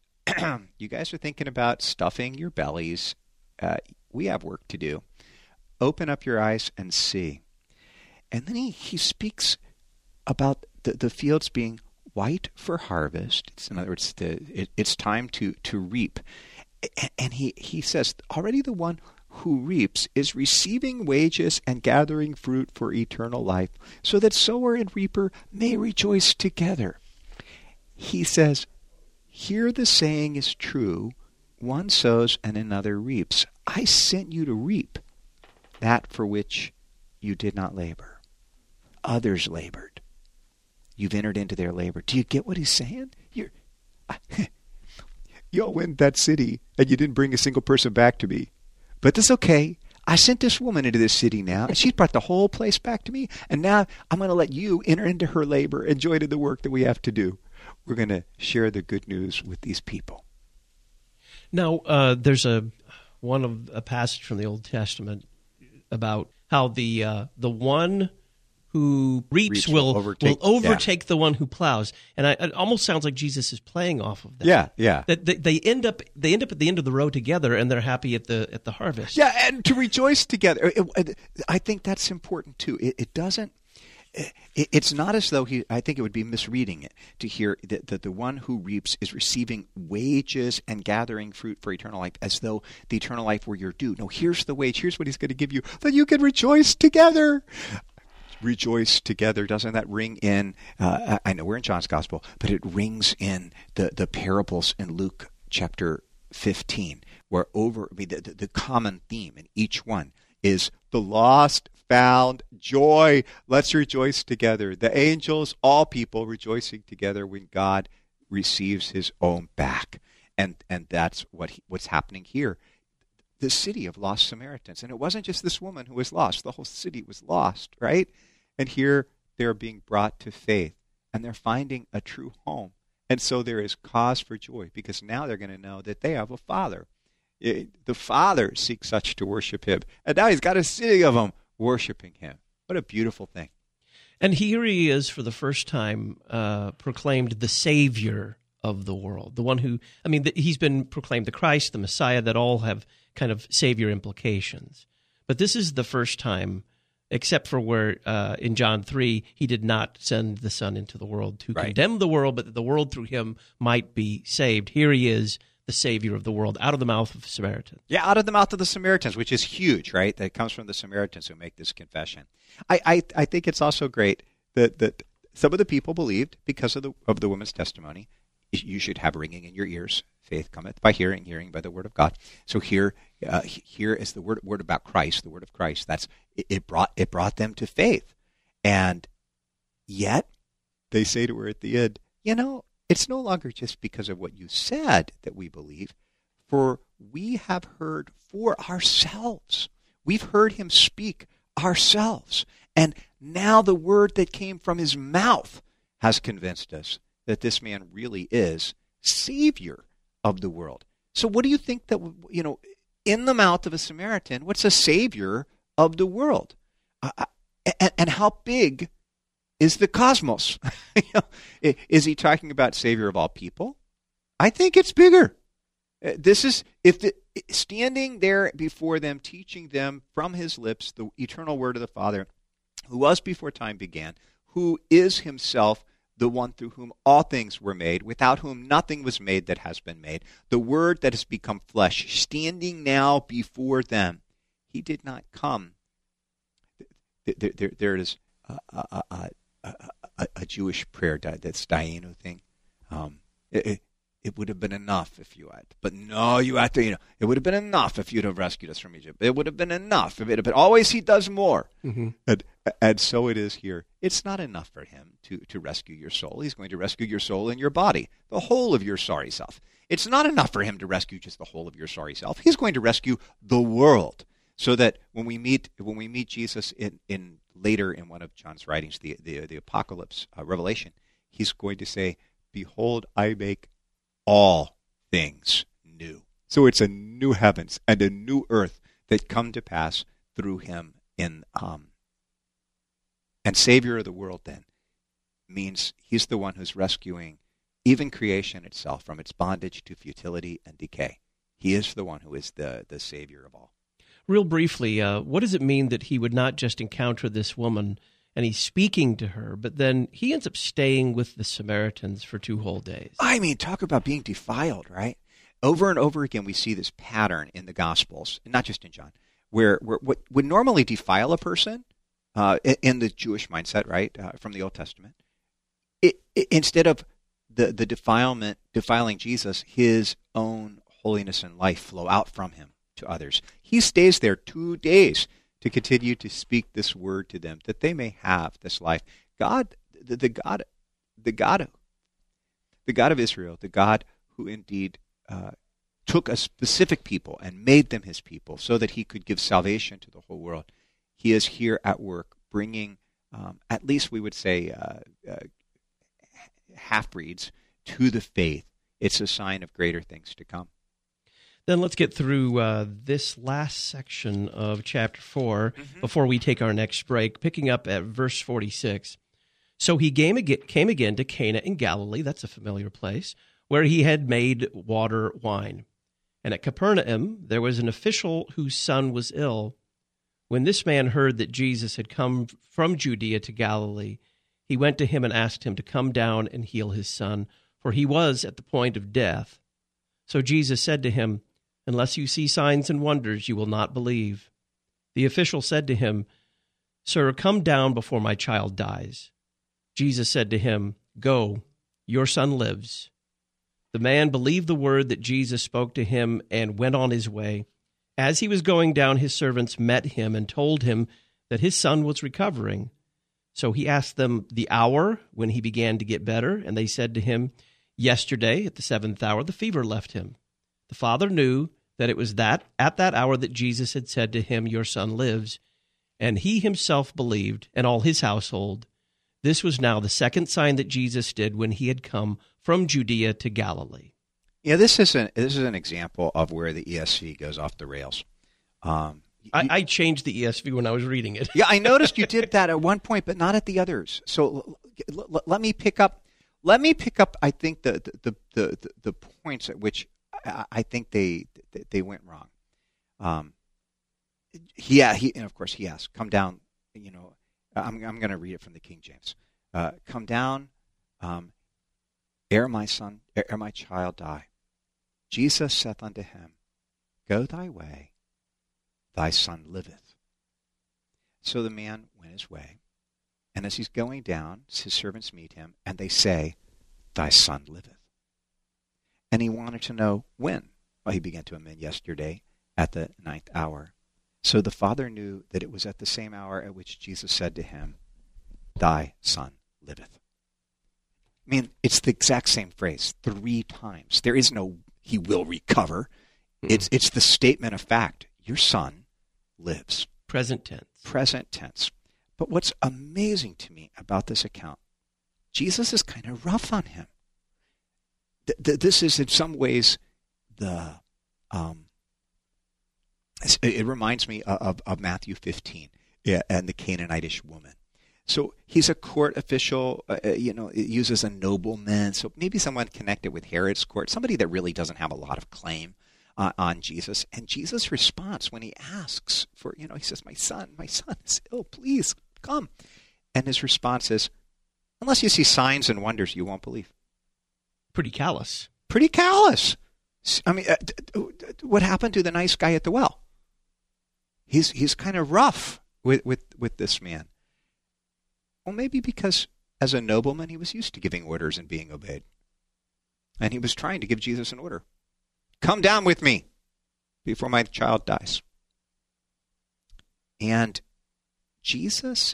you guys are thinking about stuffing your bellies. Uh, we have work to do. Open up your eyes and see. And then he, he speaks about the, the fields being white for harvest. It's, in other words, the, it, it's time to, to reap. And he, he says, already the one who reaps is receiving wages and gathering fruit for eternal life, so that sower and reaper may rejoice together. He says, here the saying is true, one sows and another reaps. I sent you to reap that for which you did not labor. Others labored. You've entered into their labor. Do you get what he's saying? You're, you all went that city and you didn't bring a single person back to me. But that's okay. I sent this woman into this city now, and she brought the whole place back to me. And now I'm going to let you enter into her labor and join in the work that we have to do. We're going to share the good news with these people. Now, uh, there's a one of a passage from the Old Testament about how the uh, the one who reaps, Reaps will will overtake- will overtake the one who plows, and I, it almost sounds like Jesus is playing off of that. Yeah, yeah. That they, they end up they end up at the end of the road together, and they're happy at the at the harvest. Yeah, and to rejoice together. It, it, I think that's important too. It, it doesn't. It, it's not as though he. I think it would be misreading it to hear that, that the one who reaps is receiving wages and gathering fruit for eternal life, as though the eternal life were your due. No, here's the wage. Here's what he's going to give you, that you can rejoice together. Rejoice together. Doesn't that ring in? Uh, I know we're in John's Gospel, but it rings in the, the parables in Luke chapter fifteen, where over I mean, the, the, the common theme in each one is the lost found joy. Let's rejoice together. The angels, all people rejoicing together when God receives his own back. And and that's what he, what's happening here. The city of lost Samaritans. And it wasn't just this woman who was lost. The whole city was lost, right? And here they're being brought to faith. And they're finding a true home. And so there is cause for joy, because now they're going to know that they have a Father. Eh, The Father seeks such to worship him. And now he's got a city of them worshiping him. What a beautiful thing. And here he is for the first time uh, proclaimed the Savior of the world, the one who, I mean, the, he's been proclaimed the Christ, the Messiah, that all have kind of Savior implications. But this is the first time, except for where uh, in John three, he did not send the Son into the world to Right. condemn the world, but that the world through him might be saved. Here he is, the Savior of the world, out of the mouth of Samaritans. Yeah, out of the mouth of the Samaritans, which is huge, right? That comes from the Samaritans who make this confession. I, I, I think it's also great that, that some of the people believed, because of the of the woman's testimony, you should have ringing in your ears. Faith cometh by hearing, hearing by the word of God. So here, uh, here is the word word about Christ, the word of Christ. That's it, it brought it brought them to faith, and yet they say to her at the end, you know, it's no longer just because of what you said that we believe, for we have heard for ourselves. We've heard him speak ourselves. And now the word that came from his mouth has convinced us that this man really is Savior of the world. So what do you think that, you know, in the mouth of a Samaritan, what's a Savior of the world? Uh, and, and how big is the cosmos? You know, is he talking about Savior of all people? I think it's bigger. Uh, This is, if the, standing there before them, teaching them from his lips the eternal word of the Father, who was before time began, who is himself the one through whom all things were made, without whom nothing was made that has been made, the word that has become flesh, standing now before them. He did not come. There, there, there is a, a, a, a, a Jewish prayer, that's Dayenu thing. Um, it, it, it would have been enough if you had, but no, you had to, you know, it would have been enough if you'd have rescued us from Egypt. It would have been enough if it had been, always he does more. Mm-hmm. And, and so it is here. It's not enough for him to, to rescue your soul. He's going to rescue your soul and your body, the whole of your sorry self. It's not enough for him to rescue just the whole of your sorry self. He's going to rescue the world, so that when we meet when we meet Jesus in, in later in one of John's writings, the the, the Apocalypse, uh, Revelation, he's going to say, "Behold, I make all things new." So it's a new heavens and a new earth that come to pass through him. In um, and Savior of the world then means he's the one who's rescuing even creation itself from its bondage to futility and decay. He is the one who is the, the Savior of all. Real briefly, uh, what does it mean that he would not just encounter this woman and he's speaking to her, but then he ends up staying with the Samaritans for two whole days? I mean, talk about being defiled, right? Over and over again, we see this pattern in the Gospels, and not just in John, where, where what would normally defile a person uh, in the Jewish mindset, right, uh, from the Old Testament, it, it, instead of the, the defilement, defiling Jesus, his own holiness and life flow out from him to others. He stays there two days to continue to speak this word to them, that they may have this life. God, the, the God, the God, the God of Israel, the God who indeed uh, took a specific people and made them his people, so that he could give salvation to the whole world. He is here at work, bringing, um, at least we would say, uh, uh, half-breeds to the faith. It's a sign of greater things to come. Then let's get through uh, this last section of chapter four Mm-hmm. before we take our next break, picking up at verse forty-six. So he came again, came again to Cana in Galilee, that's a familiar place, where he had made water wine. And at Capernaum there was an official whose son was ill. When this man heard that Jesus had come from Judea to Galilee, he went to him and asked him to come down and heal his son, for he was at the point of death. So Jesus said to him, "Unless you see signs and wonders, you will not believe." The official said to him, "Sir, come down before my child dies." Jesus said to him, "Go, your son lives." The man believed the word that Jesus spoke to him and went on his way. As he was going down, his servants met him and told him that his son was recovering. So he asked them the hour when he began to get better, and they said to him, "Yesterday at the seventh hour the fever left him." The father knew that it was that at that hour that Jesus had said to him, "Your son lives." And he himself believed, and all his household. This was now the second sign that Jesus did when he had come from Judea to Galilee. Yeah, this is an this is an example of where the E S V goes off the rails. Um, I, you- I changed the E S V when I was reading it. yeah, I noticed you did that at one point, but not at the others. So l- l- let me pick up. Let me pick up. I think the the the, the, the points at which I, I think they they went wrong. Um, yeah, he and of course he asked, "Come down." You know, I'm I'm going to read it from the King James. Uh, Come down, um, ere my son, ere my child die. Jesus saith unto him, Go thy way, thy son liveth. So the man went his way, and as he's going down, his servants meet him, and they say, Thy son liveth. And he wanted to know when. Well, he began to amend yesterday at the ninth hour. So the father knew that it was at the same hour at which Jesus said to him, Thy son liveth. I mean, it's the exact same phrase three times. There is no he will recover. Mm-hmm. It's it's the statement of fact. Your son lives. Present tense. Present tense. But what's amazing to me about this account, Jesus is kind of rough on him. Th- th- this is in some ways the, um, it, it reminds me of, of, of Matthew fifteen yeah, and the Canaanitish woman. So he's a court official, uh, you know, it uses a nobleman. So maybe someone connected with Herod's court, somebody that really doesn't have a lot of claim uh, on Jesus. And Jesus' response when he asks for, you know, he says, my son, my son is ill, please come. And his response is, unless you see signs and wonders, you won't believe. Pretty callous. Pretty callous. I mean, uh, d- d- what happened to the nice guy at the well? He's he's kind of rough with, with, with this man. Well, maybe because as a nobleman, he was used to giving orders and being obeyed. And he was trying to give Jesus an order. Come down with me before my child dies. And Jesus,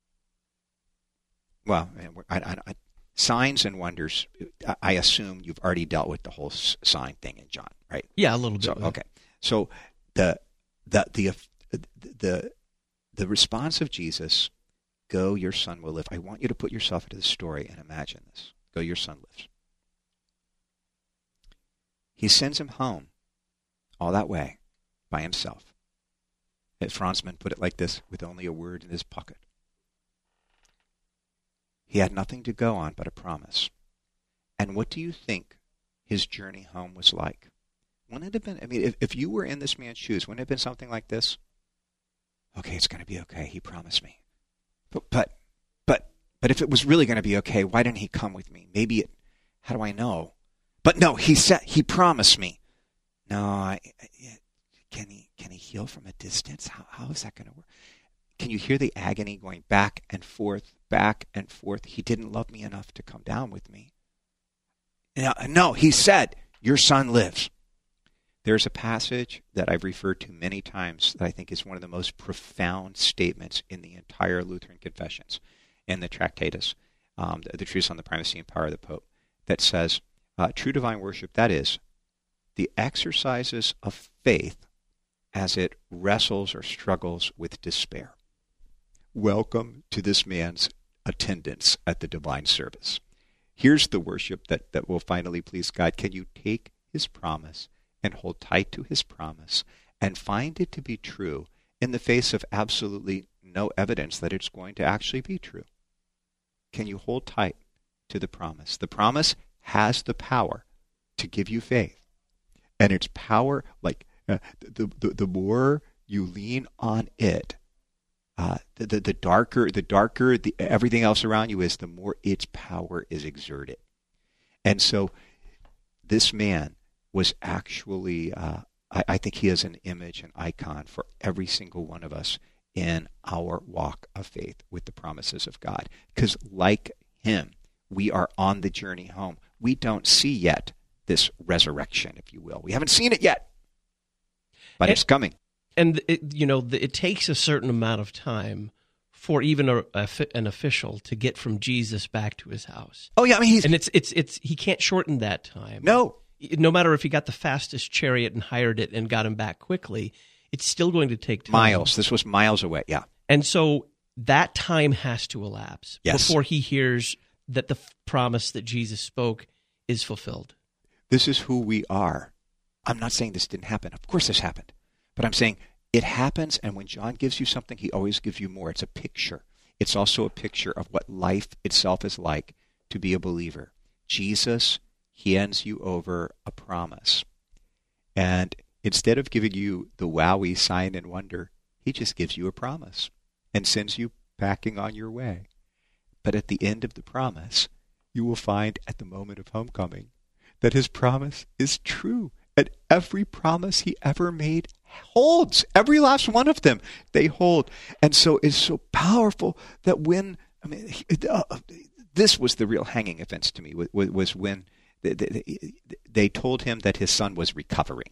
well, I, I, I, signs and wonders, I, I assume you've already dealt with the whole s- sign thing in John, right? Yeah, a little bit. So, okay. So the, the, the, the, the, the response of Jesus, go, your son will live. I want you to put yourself into the story and imagine this. Go, your son lives. He sends him home all that way by himself. As Franzman put it like this, with only a word in his pocket. He had nothing to go on but a promise. And what do you think his journey home was like? Wouldn't it have been, I mean, if, if you were in this man's shoes, wouldn't it have been something like this? Okay, it's going to be okay. He promised me. But, but, but, but if it was really going to be okay, why didn't he come with me? Maybe it, how do I know? But no, he said, he promised me. No, I, I, can he, can he heal from a distance? How, how is that going to work? Can you hear the agony going back and forth, back and forth? He didn't love me enough to come down with me. No, no, he said, your son lives. There's a passage that I've referred to many times that I think is one of the most profound statements in the entire Lutheran Confessions, in the Tractatus, um, the, the Treatise on the Primacy and Power of the Pope, that says, uh, true divine worship, that is, the exercises of faith as it wrestles or struggles with despair. Welcome to this man's attendance at the divine service. Here's the worship that, that will finally please God. Can you take his promise and hold tight to his promise and find it to be true in the face of absolutely no evidence that it's going to actually be true? Can you hold tight to the promise? The promise has the power to give you faith. And its power, like uh, the, the the more you lean on it, uh, the, the the darker the darker the everything else around you is, the more its power is exerted. And so, this man was actually, uh, I, I think he is an image, an icon for every single one of us in our walk of faith with the promises of God. Because like him, we are on the journey home. We don't see yet this resurrection, if you will. We haven't seen it yet, but and, it's coming. And, it, you know, it takes a certain amount of time for even a, a, an official to get from Jesus back to his house. Oh, yeah, I mean, he's... And it's it's it's he can't shorten that time. No. No matter if he got the fastest chariot and hired it and got him back quickly, it's still going to take time. Miles. This was miles away, yeah. And so that time has to elapse yes. before he hears that the f- promise that Jesus spoke is fulfilled. This is who we are. I'm not saying this didn't happen. Of course this happened. But I'm saying it happens, and when John gives you something, he always gives you more. It's a picture. It's also a picture of what life itself is like to be a believer. Jesus hands you over a promise. And instead of giving you the wowie sign and wonder, he just gives you a promise and sends you packing on your way. But at the end of the promise, you will find at the moment of homecoming that his promise is true. And every promise he ever made holds. Every last one of them, they hold. And so it's so powerful that when, I mean, uh, this was the real hanging offense to me, was when they, they, they told him that his son was recovering.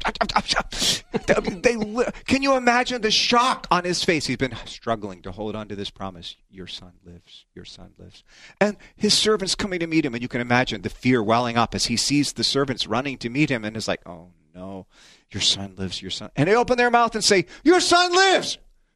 they, can you imagine the shock on his face? He's been struggling to hold on to this promise. Your son lives. Your son lives. And his servants coming to meet him, and you can imagine the fear welling up as he sees the servants running to meet him, and is like, oh no, your son lives, your son. And they open their mouth and say, your son lives.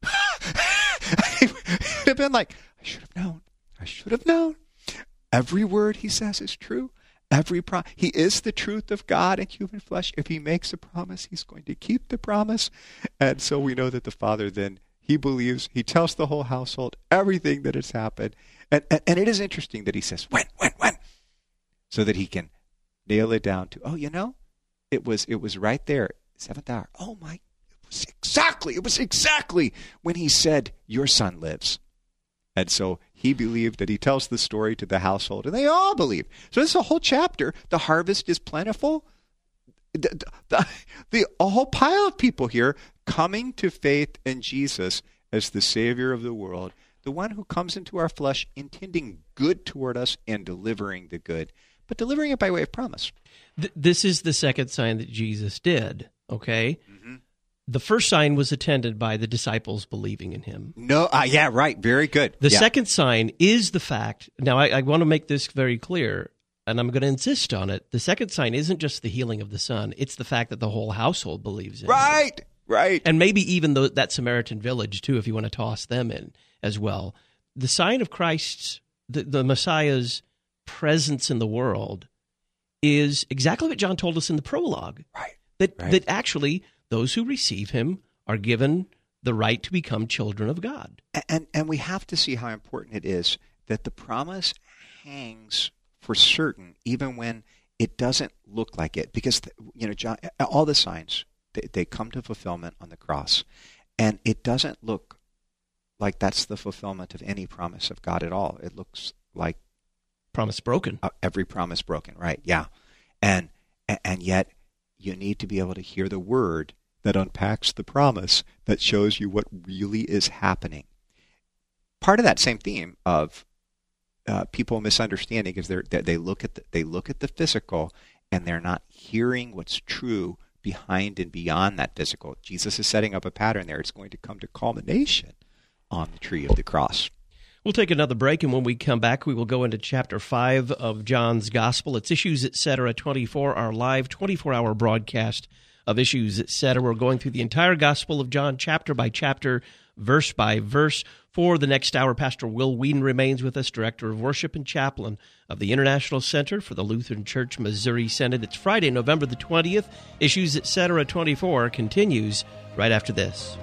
He'd have been like, I should have known. I should have known. Every word he says is true. Every pro- He is the truth of God in human flesh. If he makes a promise, he's going to keep the promise. And so we know that the Father then, he believes, he tells the whole household everything that has happened. And, and, and it is interesting that he says, when, when, when? So that he can nail it down to, oh, you know, it was it was right there, seventh hour. Oh, my, it was exactly, it was exactly when he said, your son lives. And so he believed that he tells the story to the household, and they all believe. So this is a whole chapter. The harvest is plentiful. The, the, the, a whole pile of people here coming to faith in Jesus as the Savior of the world, the one who comes into our flesh intending good toward us and delivering the good, but delivering it by way of promise. Th- this is the second sign that Jesus did, okay? Mm-hmm. The first sign was attended by the disciples believing in him. No, uh, yeah, right. Very good. The yeah. second sign is the fact, now I, I want to make this very clear, and I'm going to insist on it. The second sign isn't just the healing of the son, it's the fact that the whole household believes in right, him. Right, right. And maybe even the, that Samaritan village, too, if you want to toss them in as well. The sign of Christ's, the, the Messiah's presence in the world is exactly what John told us in the prologue. Right. That right. that actually those who receive him are given the right to become children of God. And, and and we have to see how important it is that the promise hangs for certain, even when it doesn't look like it. Because, you know, John, all the signs, they, they come to fulfillment on the cross. And it doesn't look like that's the fulfillment of any promise of God at all. It looks like promise broken. Uh, every promise broken, right? Yeah. And and yet you need to be able to hear the word that unpacks the promise, that shows you what really is happening. Part of that same theme of uh, people misunderstanding is they're, they look at the, they look at the physical and they're not hearing what's true behind and beyond that physical. Jesus is setting up a pattern there. It's going to come to culmination on the tree of the cross. We'll take another break, and when we come back, we will go into Chapter five of John's Gospel. It's Issues, et cetera, twenty-four, our live twenty-four hour broadcast of Issues, et cetera. We're going through the entire Gospel of John, chapter by chapter, verse by verse. For the next hour, Pastor Will Whedon remains with us, Director of Worship and Chaplain of the International Center for the Lutheran Church Missouri Synod. It's Friday, November the twentieth. Issues, et cetera, twenty-four continues right after this.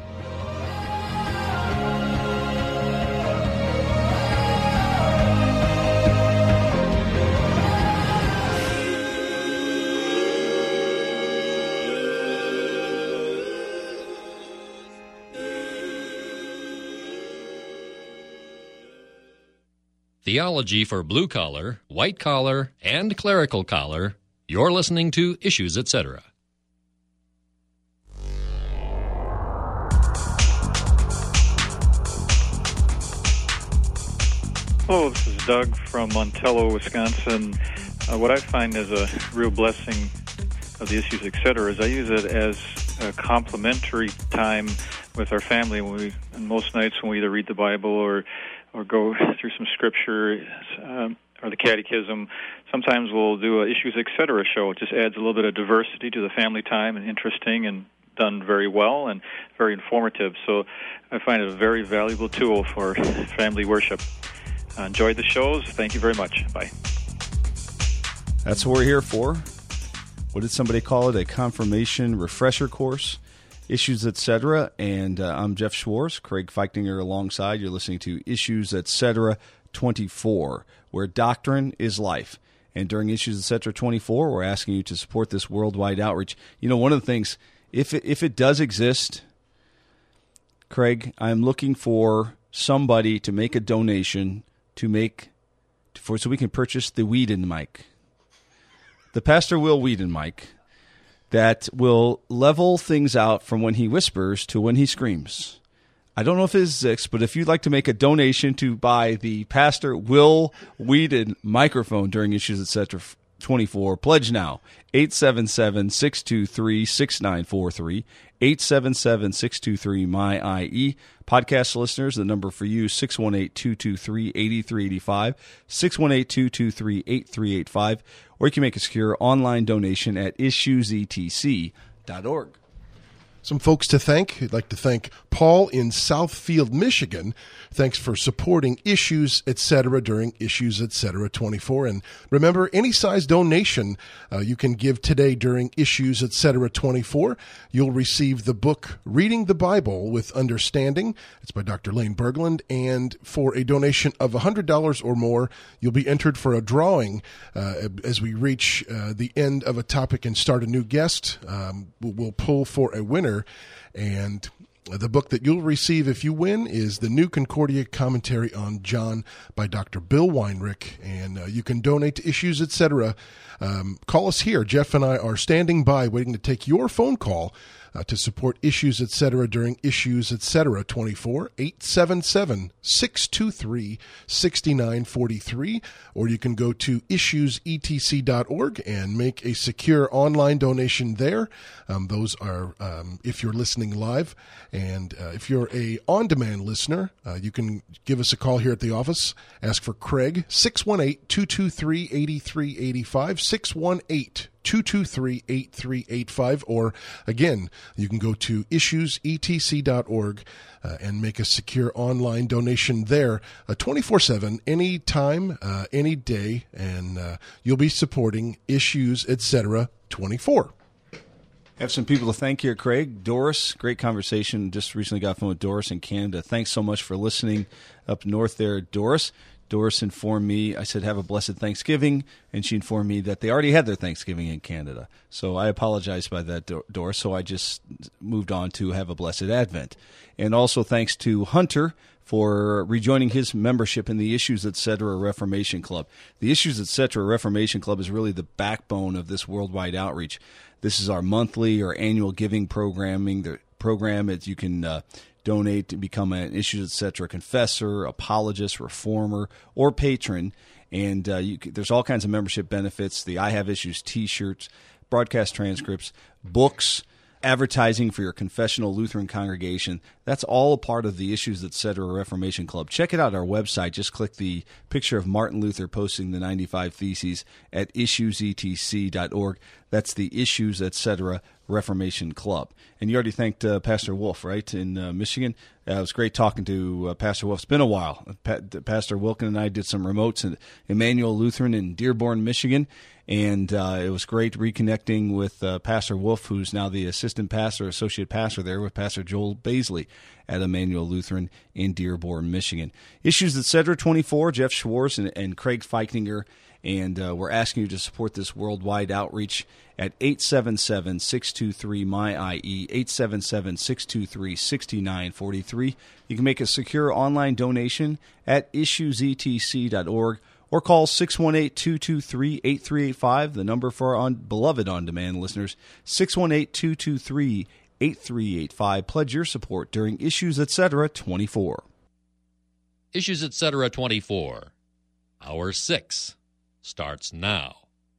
Theology for blue collar, white collar, and clerical collar. You're listening to Issues, et cetera. Hello, this is Doug from Montello, Wisconsin. Uh, what I find is a real blessing of the Issues, et cetera, is I use it as a complementary time with our family. When we, and most nights when we either read the Bible or or go through some scripture um, or the catechism, sometimes we'll do a Issues, et cetera show. It just adds a little bit of diversity to the family time and interesting and done very well and very informative. So I find it a very valuable tool for family worship. I enjoyed the shows. Thank you very much. Bye. That's what we're here for. what did somebody call it? A confirmation refresher course, Issues, et cetera. And uh, I'm Jeff Schwartz, Craig Feichtinger alongside. You're listening to Issues, et cetera. twenty-four, where doctrine is life. And during Issues, et cetera. twenty-four, we're asking you to support this worldwide outreach. You know, one of the things, if it, if it does exist, Craig, I'm looking for somebody to make a donation to make for so we can purchase the Whedon mic, the Pastor Will Whedon mic, that will level things out from when he whispers to when he screams. I don't know if it exists, but if you'd like to make a donation to buy the Pastor Will Whedon microphone during Issues, et cetera. twenty-four, pledge now. eight seven seven, six two three, six nine four three. eight seven seven, six two three, M Y I E. Podcast listeners, the number for you, six one eight, two two three, eight three eight five, six one eight, two two three, eight three eight five, or you can make a secure online donation at issues e t c dot org. Some folks to thank. I'd like to thank Paul in Southfield, Michigan. Thanks for supporting Issues, et cetera. during Issues, et cetera. twenty-four. And remember, any size donation uh, you can give today during Issues, et cetera. twenty-four. You'll receive the book Reading the Bible with Understanding. It's by Doctor Lane Berglund. And for a donation of one hundred dollars or more, you'll be entered for a drawing uh, as we reach uh, the end of a topic and start a new guest. Um, we'll, we'll pull for a winner. And the book that you'll receive if you win is the New Concordia Commentary on John by Doctor Bill Weinrich. And uh, you can donate to Issues, et cetera. Um, call us here. Jeff and I are standing by waiting to take your phone call uh, to support Issues, et cetera. during Issues, et cetera. twenty-four, eight seven seven, six two three, six nine four three. Or you can go to issues e t c dot org and make a secure online donation there. Um, those are um, if you're listening live. And uh, if you're a on-demand listener, uh, you can give us a call here at the office. Ask for Craig, six one eight, two two three, eight three eight five, six one eight, two two three, eight three eight five. Or, again, you can go to issues e t c dot org uh, and make a secure online donation there uh, twenty-four seven, anytime, uh, any day, and uh, you'll be supporting Issues, et cetera. twenty-four. Have some people to thank here, Craig. Doris, great conversation. Just recently got phone with Doris in Canada. Thanks so much for listening up north there, Doris. Doris informed me, I said, have a blessed Thanksgiving, and she informed me that they already had their Thanksgiving in Canada. So I apologize by that, Doris, so I just moved on to have a blessed Advent. And also thanks to Hunter for rejoining his membership in the Issues, et cetera. Reformation Club. The Issues, et cetera. Reformation Club is really the backbone of this worldwide outreach. This is our monthly or annual giving programming. The program is you can uh, donate to become an Issues, et cetera. confessor, apologist, reformer, or patron. And uh, you, there's all kinds of membership benefits. The I Have Issues T-shirts, broadcast transcripts, books, advertising for your confessional Lutheran congregation. That's all a part of the Issues, et cetera. Reformation Club. Check it out, our website. Just click the picture of Martin Luther posting the ninety-five Theses at issues e t c dot org. That's the Issues, et cetera. Reformation Club. And you already thanked uh, Pastor Wolf, right, in uh, Michigan. Uh, it was great talking to uh, Pastor Wolf. It's been a while. Pa- Pastor Wilkin and I did some remotes at Emmanuel Lutheran in Dearborn, Michigan. And uh, it was great reconnecting with uh, Pastor Wolf, who's now the assistant pastor, associate pastor there with Pastor Joel Baisley at Emmanuel Lutheran in Dearborn, Michigan. Issues, et cetera. twenty-four, Jeff Schwartz and, and Craig Feichtinger. And uh, we're asking you to support this worldwide outreach at eight seven seven, six two three, M Y I E, eight seven seven, six two three, six nine four three. You can make a secure online donation at issues e t c dot org. Or call six one eight, two two three, eight three eight five, the number for our on, beloved on-demand listeners, six one eight, two two three, eight three eight five. Pledge your support during Issues, et cetera. twenty-four. Issues, et cetera. twenty-four. Hour six starts now.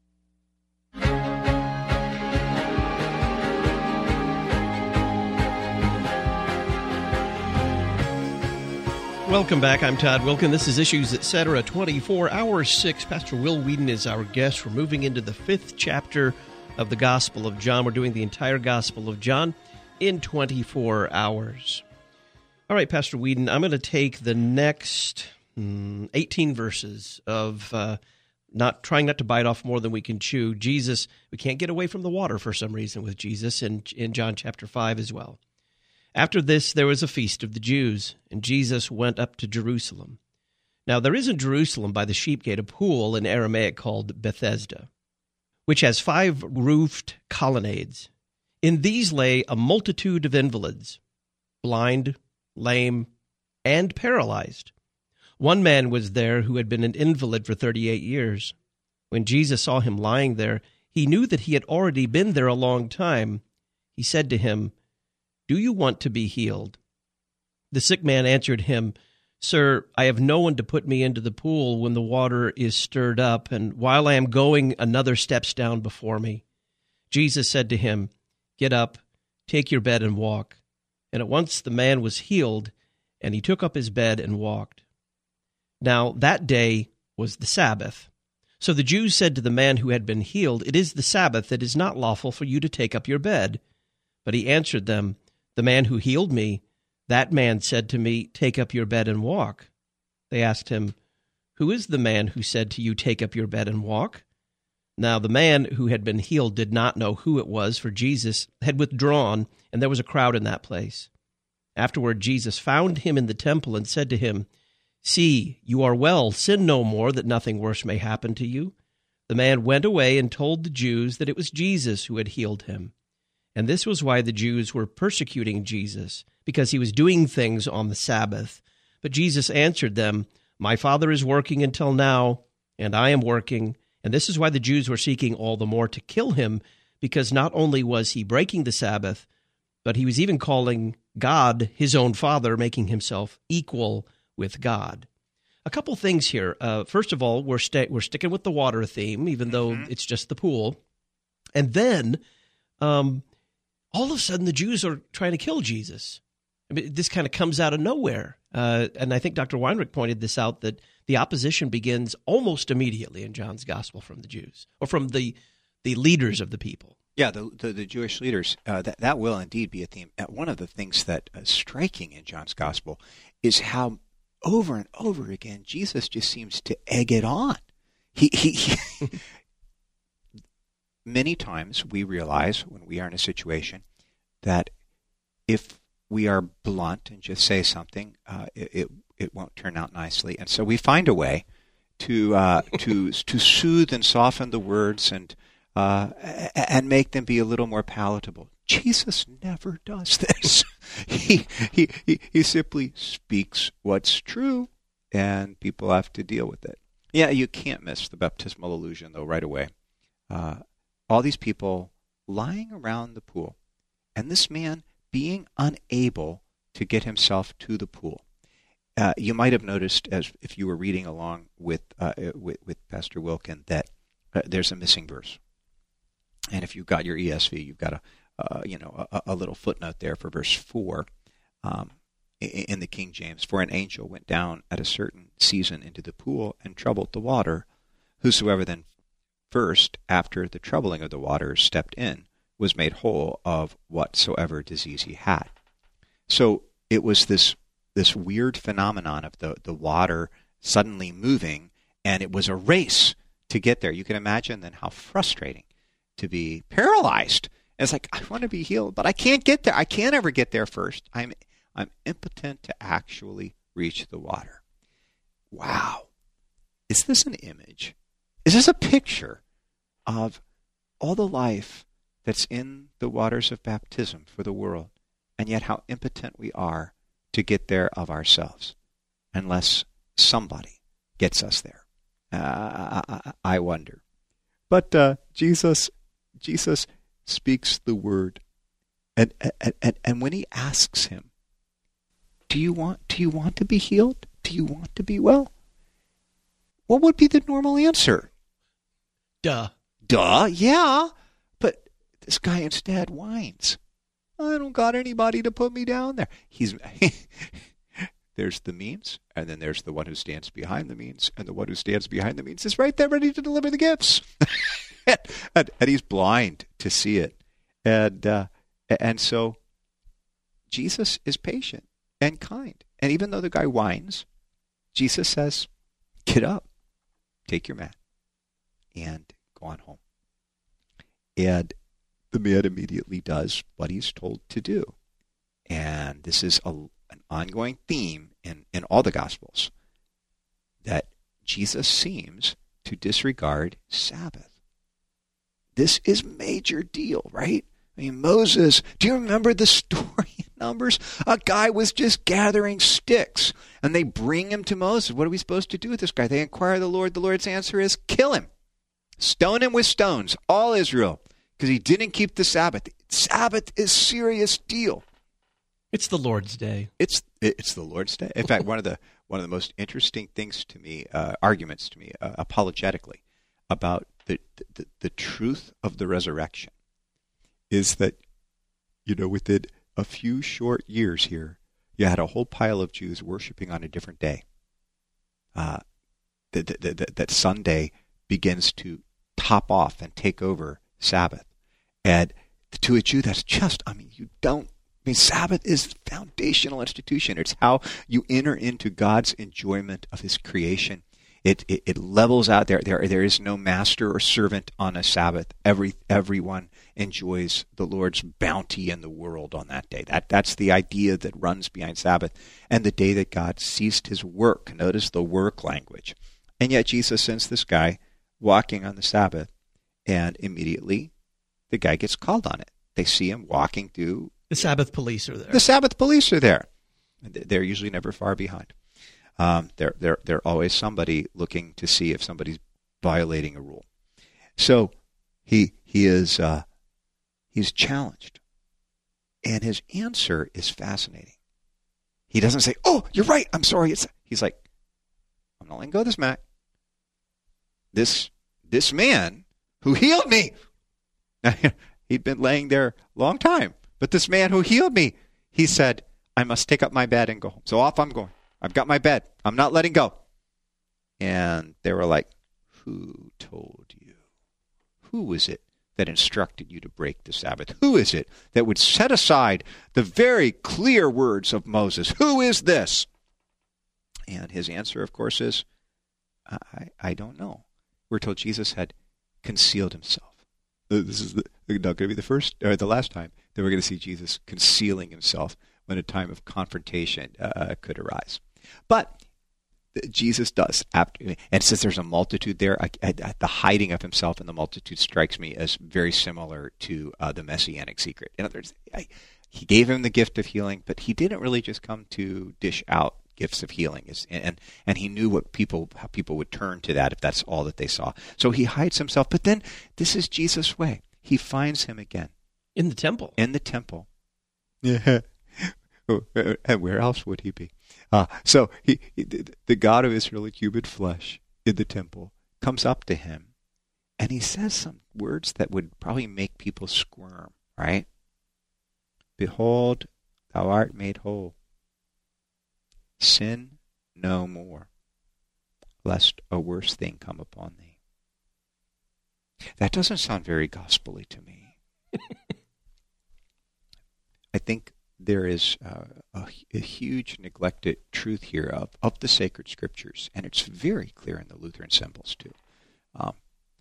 Welcome back. I'm Todd Wilkin. This is Issues, et cetera. twenty-four, hour six. Pastor Will Whedon is our guest. We're moving into the fifth chapter of the Gospel of John. We're doing the entire Gospel of John in twenty-four hours. All right, Pastor Whedon, I'm going to take the next mm, eighteen verses of uh, not trying not to bite off more than we can chew. Jesus, we can't get away from the water for some reason with Jesus, and in John chapter five as well. After this, there was a feast of the Jews, and Jesus went up to Jerusalem. Now there is in Jerusalem by the sheep gate a pool in Aramaic called Bethesda, which has five roofed colonnades. In these lay a multitude of invalids, blind, lame, and paralyzed. One man was there who had been an invalid for thirty-eight years. When Jesus saw him lying there, he knew that he had already been there a long time. He said to him, "Do you want to be healed?" The sick man answered him, "Sir, I have no one to put me into the pool when the water is stirred up, and while I am going, another steps down before me." Jesus said to him, "Get up, take your bed and walk." And at once the man was healed, and he took up his bed and walked. Now that day was the Sabbath. So the Jews said to the man who had been healed, "It is the Sabbath, it is not lawful for you to take up your bed." But he answered them, "The man who healed me, that man said to me, 'Take up your bed and walk.'" They asked him, "Who is the man who said to you, 'Take up your bed and walk'?" Now the man who had been healed did not know who it was, for Jesus had withdrawn, and there was a crowd in that place. Afterward Jesus found him in the temple and said to him, "See, you are well. Sin no more, that nothing worse may happen to you." The man went away and told the Jews that it was Jesus who had healed him. And this was why the Jews were persecuting Jesus, because he was doing things on the Sabbath. But Jesus answered them, "My Father is working until now, and I am working." And this is why the Jews were seeking all the more to kill him, because not only was he breaking the Sabbath, but he was even calling God his own Father, making himself equal with God. A couple things here. Uh, first of all, we're, sta- we're sticking with the water theme, even though mm-hmm. it's just the pool. And then um, all of a sudden the Jews are trying to kill Jesus. I mean, this kind of comes out of nowhere. Uh, and I think Doctor Weinrich pointed this out, that the opposition begins almost immediately in John's Gospel from the Jews, or from the, the leaders of the people. Yeah, the the, the Jewish leaders, uh, that, that will indeed be a theme. Uh, one of the things that is striking in John's Gospel is how over and over again Jesus just seems to egg it on. He, he, he Many times we realize when we are in a situation that if we are blunt and just say something, uh, it, it it won't turn out nicely, and so we find a way to uh, to to soothe and soften the words and uh, and make them be a little more palatable. Jesus never does this. he, he he he simply speaks what's true, and people have to deal with it. Yeah, you can't miss the baptismal allusion though right away. Uh, all these people lying around the pool, and this man being unable to get himself to the pool. Uh, you might have noticed, as if you were reading along with uh, with, with Pastor Wilkin, that uh, there's a missing verse. And if you've got your E S V, you've got a uh, you know a, a little footnote there for verse four um, in, in the King James. For an angel went down at a certain season into the pool and troubled the water. Whosoever then first, after the troubling of the waters, stepped in, was made whole of whatsoever disease he had. So it was this this weird phenomenon of the, the water suddenly moving, and it was a race to get there. You can imagine then how frustrating to be paralyzed. And it's like, I want to be healed, but I can't get there. I can't ever get there first. I'm I'm impotent to actually reach the water. Wow. Is this an image? Is this a picture of all the life that's in the waters of baptism for the world, and yet how impotent we are to get there of ourselves, unless somebody gets us there? Uh, I, I wonder. But uh, Jesus, Jesus speaks the word, and, and and and when he asks him, "Do you want? Do you want to be healed? Do you want to be well?" What would be the normal answer? Duh. Duh. Yeah, but this guy instead whines. I don't got anybody to put me down there. He's there's the means, and then there's the one who stands behind the means, and the one who stands behind the means is right there ready to deliver the gifts. and, and, and he's blind to see it. And uh, and so Jesus is patient and kind. And even though the guy whines, Jesus says, "Get up, take your mat, and gone home. And the man immediately does what he's told to do. And this is a, an ongoing theme in, in all the Gospels, that Jesus seems to disregard Sabbath. This is major deal, right? I mean, Moses, do you remember the story in Numbers? A guy was just gathering sticks, and they bring him to Moses. What are we supposed to do with this guy? They inquire of the Lord. The Lord's answer is, kill him. Stone him with stones, all Israel, because he didn't keep the Sabbath. Sabbath is serious deal. It's the Lord's Day. It's it's the Lord's Day. In fact, one of the one of the most interesting things to me, uh, arguments to me, uh, apologetically, about the, the the truth of the resurrection, is that, you know, within a few short years here, you had a whole pile of Jews worshiping on a different day. Uh, that, that, that, that Sunday begins to top off and take over Sabbath. And to a Jew, that's just, I mean, you don't, I mean, Sabbath is foundational institution. It's how you enter into God's enjoyment of his creation. It, it, it levels out there. There there is no master or servant on a Sabbath. Every everyone enjoys the Lord's bounty in the world on that day. That that's the idea that runs behind Sabbath, and the day that God ceased his work. Notice the work language. And yet Jesus sends this guy walking on the Sabbath, and immediately the guy gets called on it. They see him walking through. The Sabbath police are there. The Sabbath police are there. They're usually never far behind. Um, they're, they're, they're always somebody looking to see if somebody's violating a rule. So he he is uh, he's challenged, and his answer is fascinating. He doesn't say, "Oh, you're right. I'm sorry." It's he's like, "I'm not letting go of this man. This this man who healed me." He'd been laying there a long time, but this man who healed me, he said, "I must take up my bed and go home." So off I'm going. I've got my bed. I'm not letting go. And they were like, "Who told you? Who was it that instructed you to break the Sabbath? Who is it that would set aside the very clear words of Moses? Who is this?" And his answer, of course, is, I, I don't know. We're told Jesus had concealed himself. This is the, not going to be the first or the last time that we're going to see Jesus concealing himself when a time of confrontation uh, could arise. But Jesus does. After, and since there's a multitude there, I, I, the hiding of himself in the multitude strikes me as very similar to uh, the Messianic secret. In other words, I, he gave him the gift of healing, but he didn't really just come to dish out gifts of healing. And, and he knew what people, how people would turn to that if that's all that they saw. So he hides himself. But then this is Jesus' way. He finds him again. In the temple. In the temple. Yeah. And where else would he be? Uh, so he, he, the God of Israel in human flesh in the temple comes up to him, and he says some words that would probably make people squirm, right? "Behold, thou art made whole. Sin no more, lest a worse thing come upon thee." That doesn't sound very gospel-y to me. I think there is uh, a, a huge neglected truth here of, of the sacred scriptures, and it's very clear in the Lutheran symbols too. Um,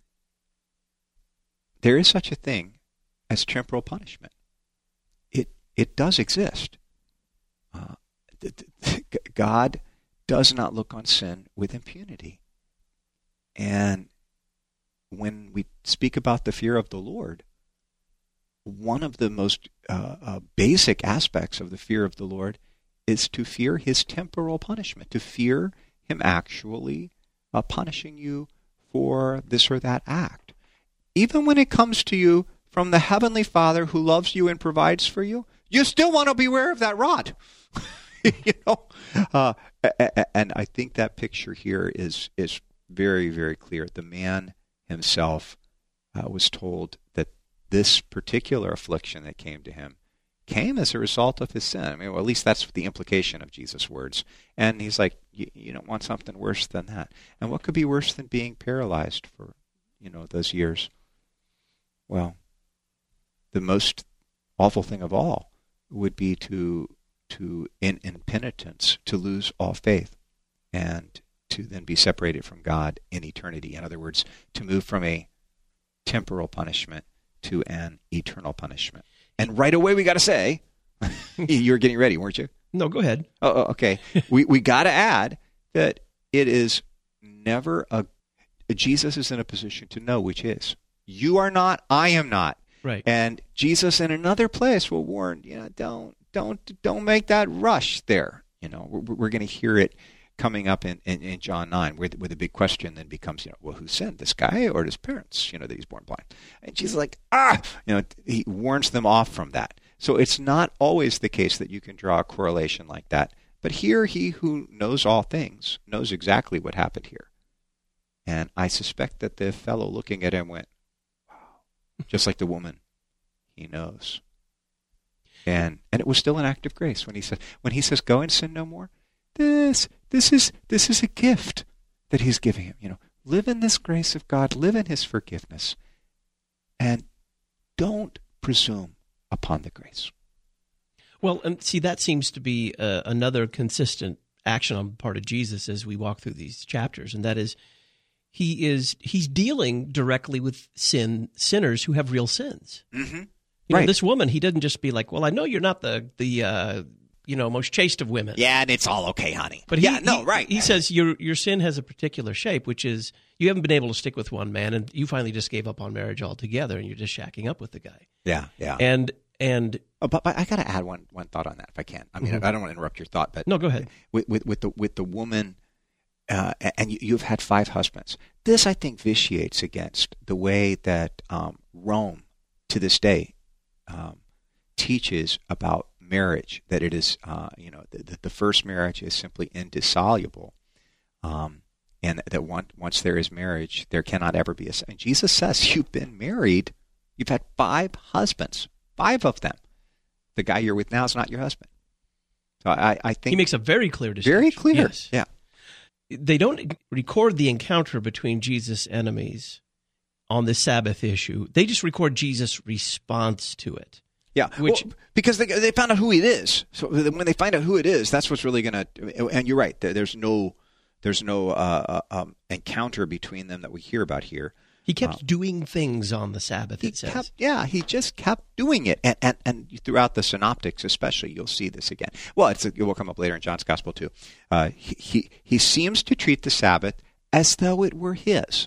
there is such a thing as temporal punishment. It it does exist. Uh, th- th- God does not look on sin with impunity. And when we speak about the fear of the Lord, one of the most uh, uh, basic aspects of the fear of the Lord is to fear his temporal punishment, to fear him actually uh, punishing you for this or that act. Even when it comes to you from the Heavenly Father who loves you and provides for you, you still want to beware of that rod. you know, uh, and I think that picture here is is very, very clear. The man himself uh, was told that this particular affliction that came to him came as a result of his sin. I mean, well, at least that's the implication of Jesus' words. And he's like, you don't want something worse than that. And what could be worse than being paralyzed for, you know, those years? Well, the most awful thing of all would be to, to in, in penitence, to lose all faith and to then be separated from God in eternity. In other words, to move from a temporal punishment to an eternal punishment. And right away we got to say, you were getting ready, weren't you? No, go ahead. Oh, oh, okay. we we got to add that it is never a, Jesus is in a position to know which is. You are not, I am not. Right. And Jesus in another place will warn, you know, don't, don't, don't make that rush there. You know, we're, we're going to hear it coming up in, in, in John nine, where the, where the big question then becomes, you know, well, who sinned, this guy or his parents, you know, that he's born blind? And Jesus is like, ah, you know, he warns them off from that. So it's not always the case that you can draw a correlation like that. But here, he who knows all things knows exactly what happened here. And I suspect that the fellow looking at him went, wow, just like the woman, he knows. And and it was still an act of grace when he said, when he says, go and sin no more. This this is this is a gift that he's giving him. You know, live in this grace of God, live in his forgiveness, and don't presume upon the grace. Well, and see, that seems to be uh, another consistent action on the part of Jesus as we walk through these chapters, and that is, he is he's dealing directly with sin sinners who have real sins. Mm-hmm. You right. know, this woman, he didn't just be like, well, I know you're not the the uh, you know most chaste of women. Yeah, and it's all okay, honey. But he, yeah, no, he, right. He says your your sin has a particular shape, which is you haven't been able to stick with one man, and you finally just gave up on marriage altogether, and you're just shacking up with the guy. Yeah, yeah. And and oh, but, but I got to add one one thought on that if I can. I mean, mm-hmm. I don't want to interrupt your thought, but no, go ahead. With with, with the with the woman, uh, and you, you've had five husbands. This, I think, vitiates against the way that um, Rome to this day um, teaches about marriage. That it is, uh, you know, that the first marriage is simply indissoluble, um, and that one, once there is marriage, there cannot ever be a second. Jesus says, "You've been married. You've had five husbands, five of them. The guy you're with now is not your husband." So I, I think he makes a very clear distinction. Very clear. Yes. Yeah. They don't record the encounter between Jesus' enemies on the Sabbath issue. They just record Jesus' response to it. Yeah, which well, because they they found out who it is. So when they find out who it is, that's what's really going to. And you're right. There's no there's no uh, um, encounter between them that we hear about here. He kept um, doing things on the Sabbath. He it says. kept, yeah, he just kept doing it, and, and and throughout the Synoptics, especially, you'll see this again. Well, it's it will come up later in John's Gospel too. Uh, he, he he seems to treat the Sabbath as though it were his,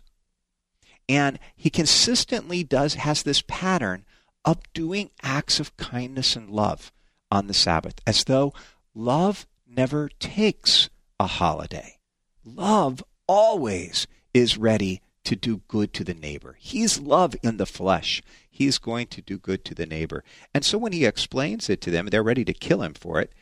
and he consistently does has this pattern of doing acts of kindness and love on the Sabbath, as though love never takes a holiday. Love always is ready to do good to the neighbor. He's love in the flesh. He's going to do good to the neighbor. And so when he explains it to them, they're ready to kill him for it,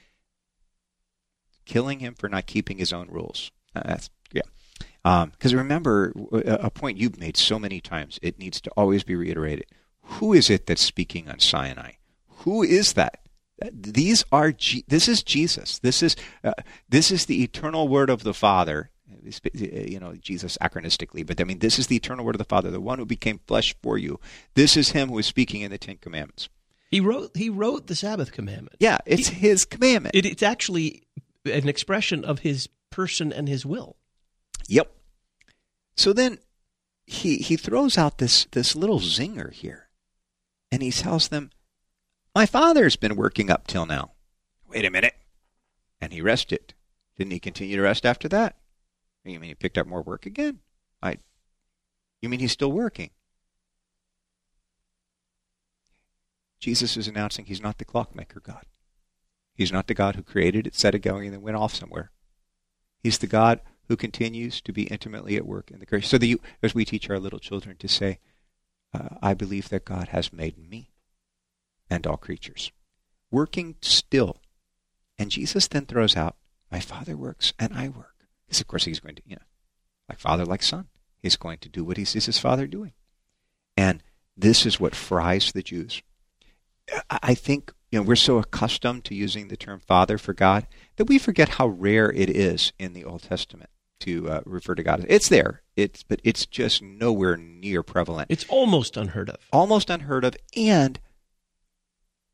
killing him for not keeping his own rules. Uh, that's yeah. Because um, remember, a point you've made so many times, it needs to always be reiterated. Who is it that's speaking on Sinai? Who is that? These are G- this is Jesus. This is uh, this is the eternal word of the Father. You know, Jesus acronistically, but I mean, this is the eternal word of the Father, the one who became flesh for you. This is him who is speaking in the Ten Commandments. He wrote he wrote the Sabbath commandment. Yeah, it's he, his commandment. It, it's actually an expression of his person and his will. Yep. So then he he throws out this this little zinger here, and he tells them, "My Father's been working up till now." Wait a minute. And he rested. Didn't he continue to rest after that? You mean he picked up more work again? I. You mean he's still working? Jesus is announcing he's not the clockmaker God. He's not the God who created it, set it going, and then went off somewhere. He's the God who continues to be intimately at work in the creation. So that you, as we teach our little children to say, uh, I believe that God has made me and all creatures, working still. And Jesus then throws out, my Father works and I work. Because, of course, he's going to, you know, like Father, like Son. He's going to do what he sees his Father doing. And this is what fries the Jews. I think, you know, we're so accustomed to using the term Father for God that we forget how rare it is in the Old Testament to uh, refer to God. It's there, it's but it's just nowhere near prevalent. It's almost unheard of. Almost unheard of, and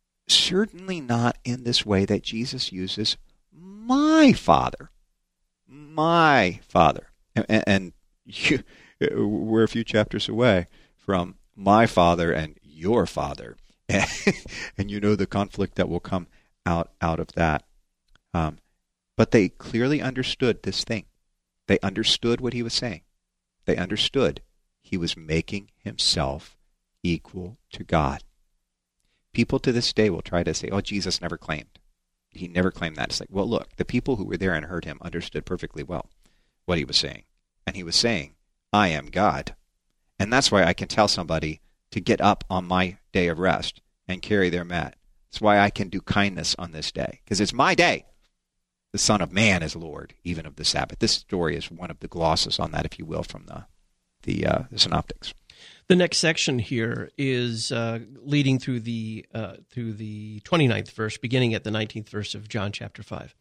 certainly not in this way that Jesus uses my Father. my Father. And, and you, we're a few chapters away from my Father and your Father. And, and you know the conflict that will come out, out of that. Um, but they clearly understood this thing. They understood what he was saying. They understood he was making himself equal to God. People to this day will try to say, oh, Jesus never claimed. He never claimed that. It's like, well, look, the people who were there and heard him understood perfectly well what he was saying. And he was saying, I am God. And that's why I can tell somebody to get up on my day of rest and carry their mat. That's why I can do kindness on this day, because it's my day. The Son of Man is Lord, even of the Sabbath. This story is one of the glosses on that, if you will, from the the, uh, the Synoptics. The next section here is uh, leading through the uh, through the twenty-ninth verse, beginning at the nineteenth verse of John chapter five,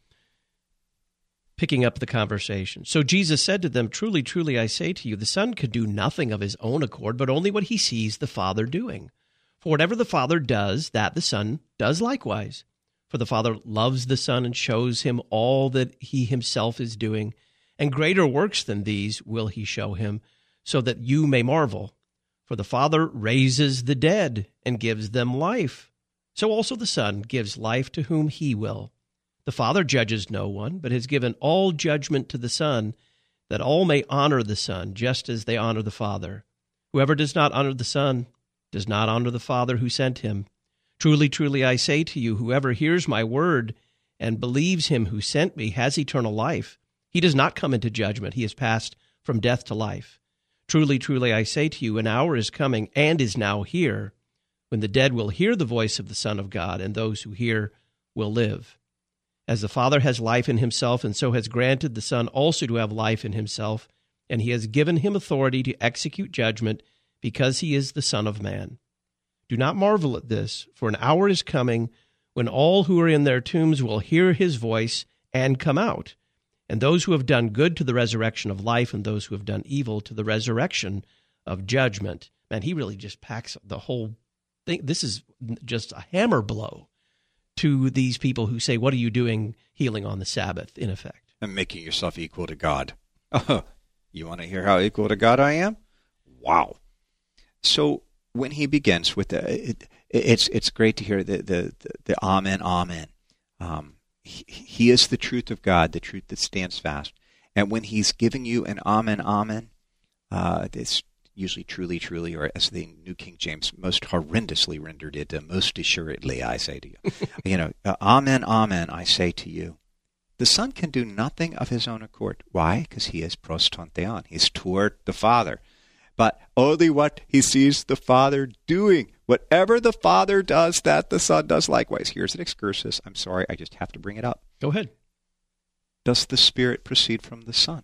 picking up the conversation. So Jesus said to them, truly, truly, I say to you, the Son could do nothing of his own accord, but only what he sees the Father doing. For whatever the Father does, that the Son does likewise. For the Father loves the Son and shows him all that he himself is doing, and greater works than these will he show him, so that you may marvel. For the Father raises the dead and gives them life. So also the Son gives life to whom he will. The Father judges no one, but has given all judgment to the Son, that all may honor the Son, just as they honor the Father. Whoever does not honor the Son does not honor the Father who sent him. Truly, truly, I say to you, whoever hears my word and believes him who sent me has eternal life. He does not come into judgment. He is passed from death to life. Truly, truly, I say to you, an hour is coming and is now here, when the dead will hear the voice of the Son of God, and those who hear will live. As the Father has life in himself, and so has granted the Son also to have life in himself, and he has given him authority to execute judgment, because he is the Son of Man. Do not marvel at this, for an hour is coming when all who are in their tombs will hear his voice and come out, and those who have done good to the resurrection of life, and those who have done evil to the resurrection of judgment. Man, he really just packs the whole thing. This is just a hammer blow to these people who say, what are you doing healing on the Sabbath, in effect? And making yourself equal to God. Oh, you want to hear how equal to God I am? Wow. So when he begins with the, it, it's it's great to hear the the the, the Amen, Amen. Um, he, he is the truth of God, the truth that stands fast. And when he's giving you an Amen, Amen, uh, it's usually truly, truly, or as the New King James most horrendously rendered it, uh, most assuredly, I say to you. you know, uh, Amen, Amen, I say to you. The Son can do nothing of his own accord. Why? Because he is pros ton theon. He's toward the Father. But only what he sees the Father doing. Whatever the Father does, that the Son does likewise. Here's an excursus. I'm sorry, I just have to bring it up. Go ahead. Does the Spirit proceed from the Son?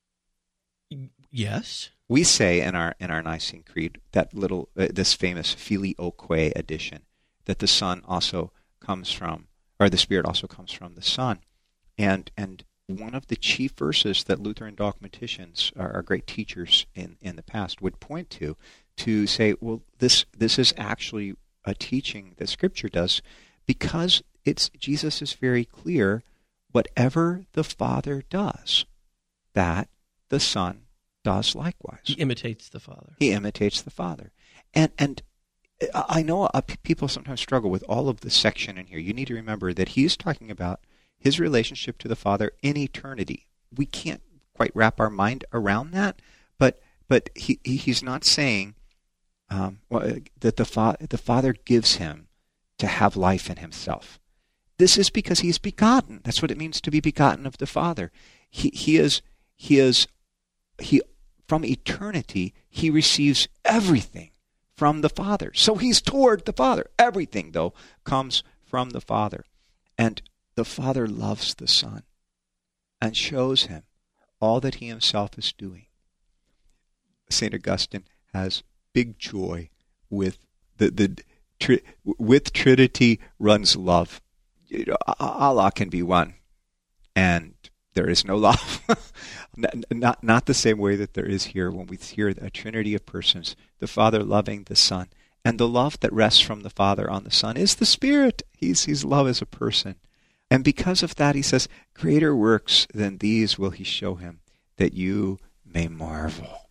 Yes. We say in our in our Nicene Creed, that little uh, this famous Filioque edition, that the Son also comes from, or the Spirit also comes from the Son, and and. One of the chief verses that Lutheran dogmaticians, our, our great teachers in, in the past, would point to, to say, well, this this is actually a teaching that Scripture does, because it's Jesus is very clear, whatever the Father does, that the Son does likewise. He imitates the Father. He imitates the Father. And and I know uh, people sometimes struggle with all of the section in here. You need to remember that he's talking about his relationship to the Father in eternity. We can't quite wrap our mind around that, but but he, he he's not saying um, well, that the, fa- the Father gives him to have life in himself. This is because he's begotten. That's what it means to be begotten of the Father. He he is he is he from eternity he receives everything from the Father. So he's toward the Father. Everything, though, comes from the Father. And the Father loves the Son and shows him all that he himself is doing. Saint Augustine has big joy with the the tri- with Trinity runs love. You know, Allah can be one, and there is no love. not, not not the same way that there is here when we hear a Trinity of persons, the Father loving the Son, and the love that rests from the Father on the Son is the Spirit. He's he's love as a person. And because of that, he says, greater works than these will he show him, that you may marvel.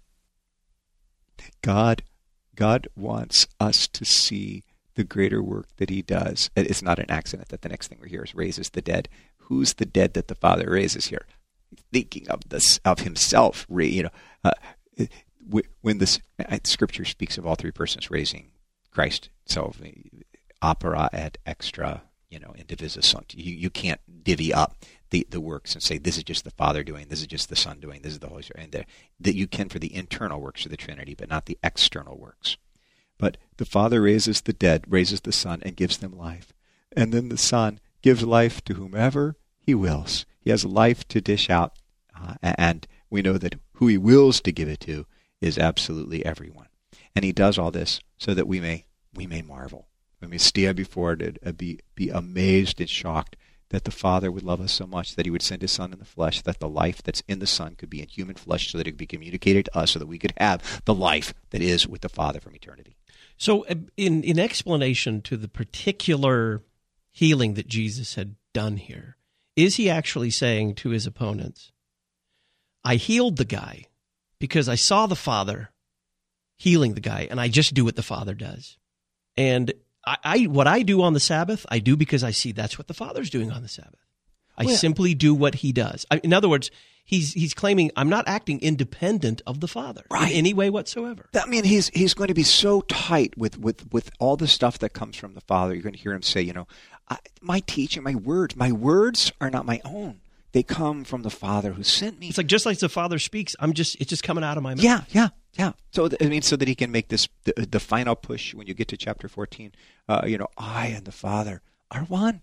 God, God wants us to see the greater work that he does. It's not an accident that the next thing we hear is raises the dead. Who's the dead that the Father raises here? Thinking of this of himself, you know, uh, when the Scripture speaks of all three persons raising Christ, so opera et extra, you know, indivisa sunt. You you can't divvy up the, the works and say this is just the Father doing, this is just the Son doing, this is the Holy Spirit, and the, that you can for the internal works of the Trinity, but not the external works. But the Father raises the dead, raises the Son, and gives them life, and then the Son gives life to whomever he wills. He has life to dish out, uh, and we know that who he wills to give it to is absolutely everyone. And he does all this so that we may we may marvel. We may stand before it and be, be amazed and shocked that the Father would love us so much that he would send his Son in the flesh, that the life that's in the Son could be in human flesh so that it could be communicated to us so that we could have the life that is with the Father from eternity. So in, in explanation to the particular healing that Jesus had done here, is he actually saying to his opponents, I healed the guy because I saw the Father healing the guy, and I just do what the Father does. And I, I what I do on the Sabbath, I do because I see that's what the Father's doing on the Sabbath. I well, simply do what he does. I, in other words, he's he's claiming I'm not acting independent of the Father right. in any way whatsoever. I mean, he's he's going to be so tight with, with, with all the stuff that comes from the Father. You're going to hear him say, you know, I, my teaching, my words, my words are not my own. They come from the Father who sent me. It's like just like the Father speaks, I'm just it's just coming out of my mouth. Yeah, yeah, yeah. So I mean, so that he can make this the, the final push when you get to chapter fourteen. Uh, you know, I and the Father are one.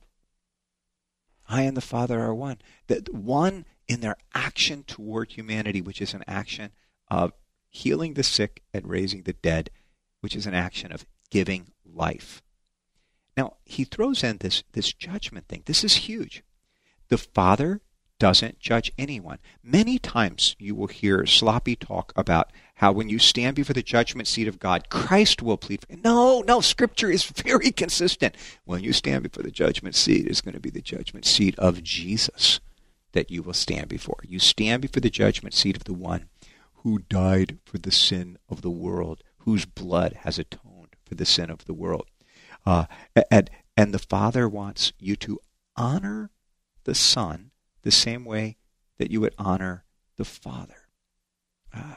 I and the Father are one. That one in their action toward humanity, which is an action of healing the sick and raising the dead, which is an action of giving life. Now he throws in this this judgment thing. This is huge. The Father doesn't judge anyone. Many times you will hear sloppy talk about how when you stand before the judgment seat of God, Christ will plead for you. No, no, Scripture is very consistent. When you stand before the judgment seat, it's going to be the judgment seat of Jesus that you will stand before. You stand before the judgment seat of the one who died for the sin of the world, whose blood has atoned for the sin of the world. Uh, and, and the Father wants you to honor the Son the same way that you would honor the Father. Uh,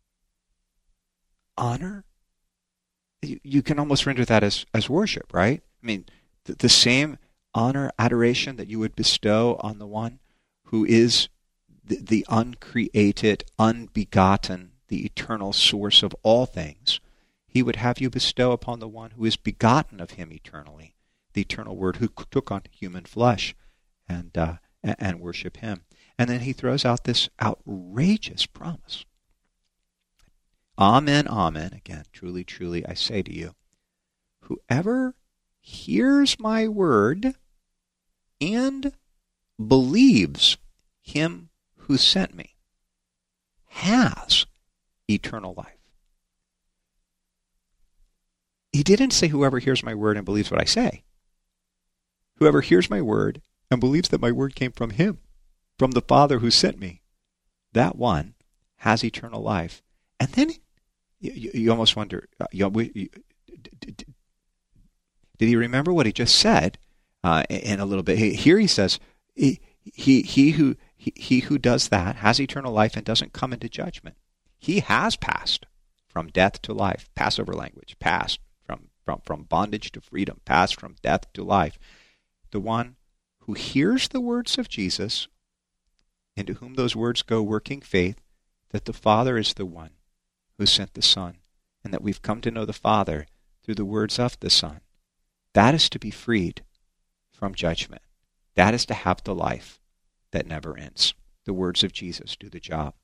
honor? You, you can almost render that as, as worship, right? I mean, the, the same honor, adoration that you would bestow on the one who is the, the uncreated, unbegotten, the eternal source of all things, he would have you bestow upon the one who is begotten of him eternally, the eternal Word who took on human flesh, and uh, and worship him. And then he throws out this outrageous promise. Amen, amen. Again, truly, truly, I say to you, whoever hears my word and believes him who sent me has eternal life. He didn't say whoever hears my word and believes what I say. Whoever hears my word and believes that my word came from him, from the Father who sent me, that one has eternal life. And then you, you, you almost wonder, uh, you, you, did, did he remember what he just said uh, in a little bit? Here he says, he, he, he, who, he, he who does that has eternal life and doesn't come into judgment. He has passed from death to life. Passover language, passed from, from, from bondage to freedom, passed from death to life. The one who hears the words of Jesus, into whom those words go working faith, that the Father is the one who sent the Son, and that we've come to know the Father through the words of the Son. That is to be freed from judgment. That is to have the life that never ends. The words of Jesus do the job.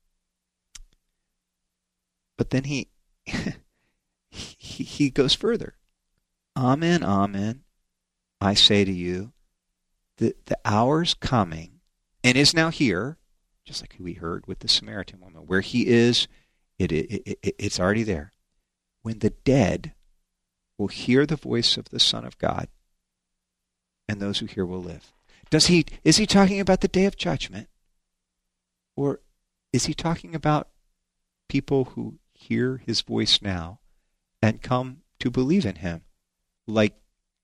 But then he he, he goes further. Amen, amen, I say to you, The, the hour's coming, and is now here, just like we heard with the Samaritan woman. Where he is, it, it, it, it's already there. When the dead will hear the voice of the Son of God, and those who hear will live. Does he, is he talking about the day of judgment? Or is he talking about people who hear his voice now and come to believe in him, like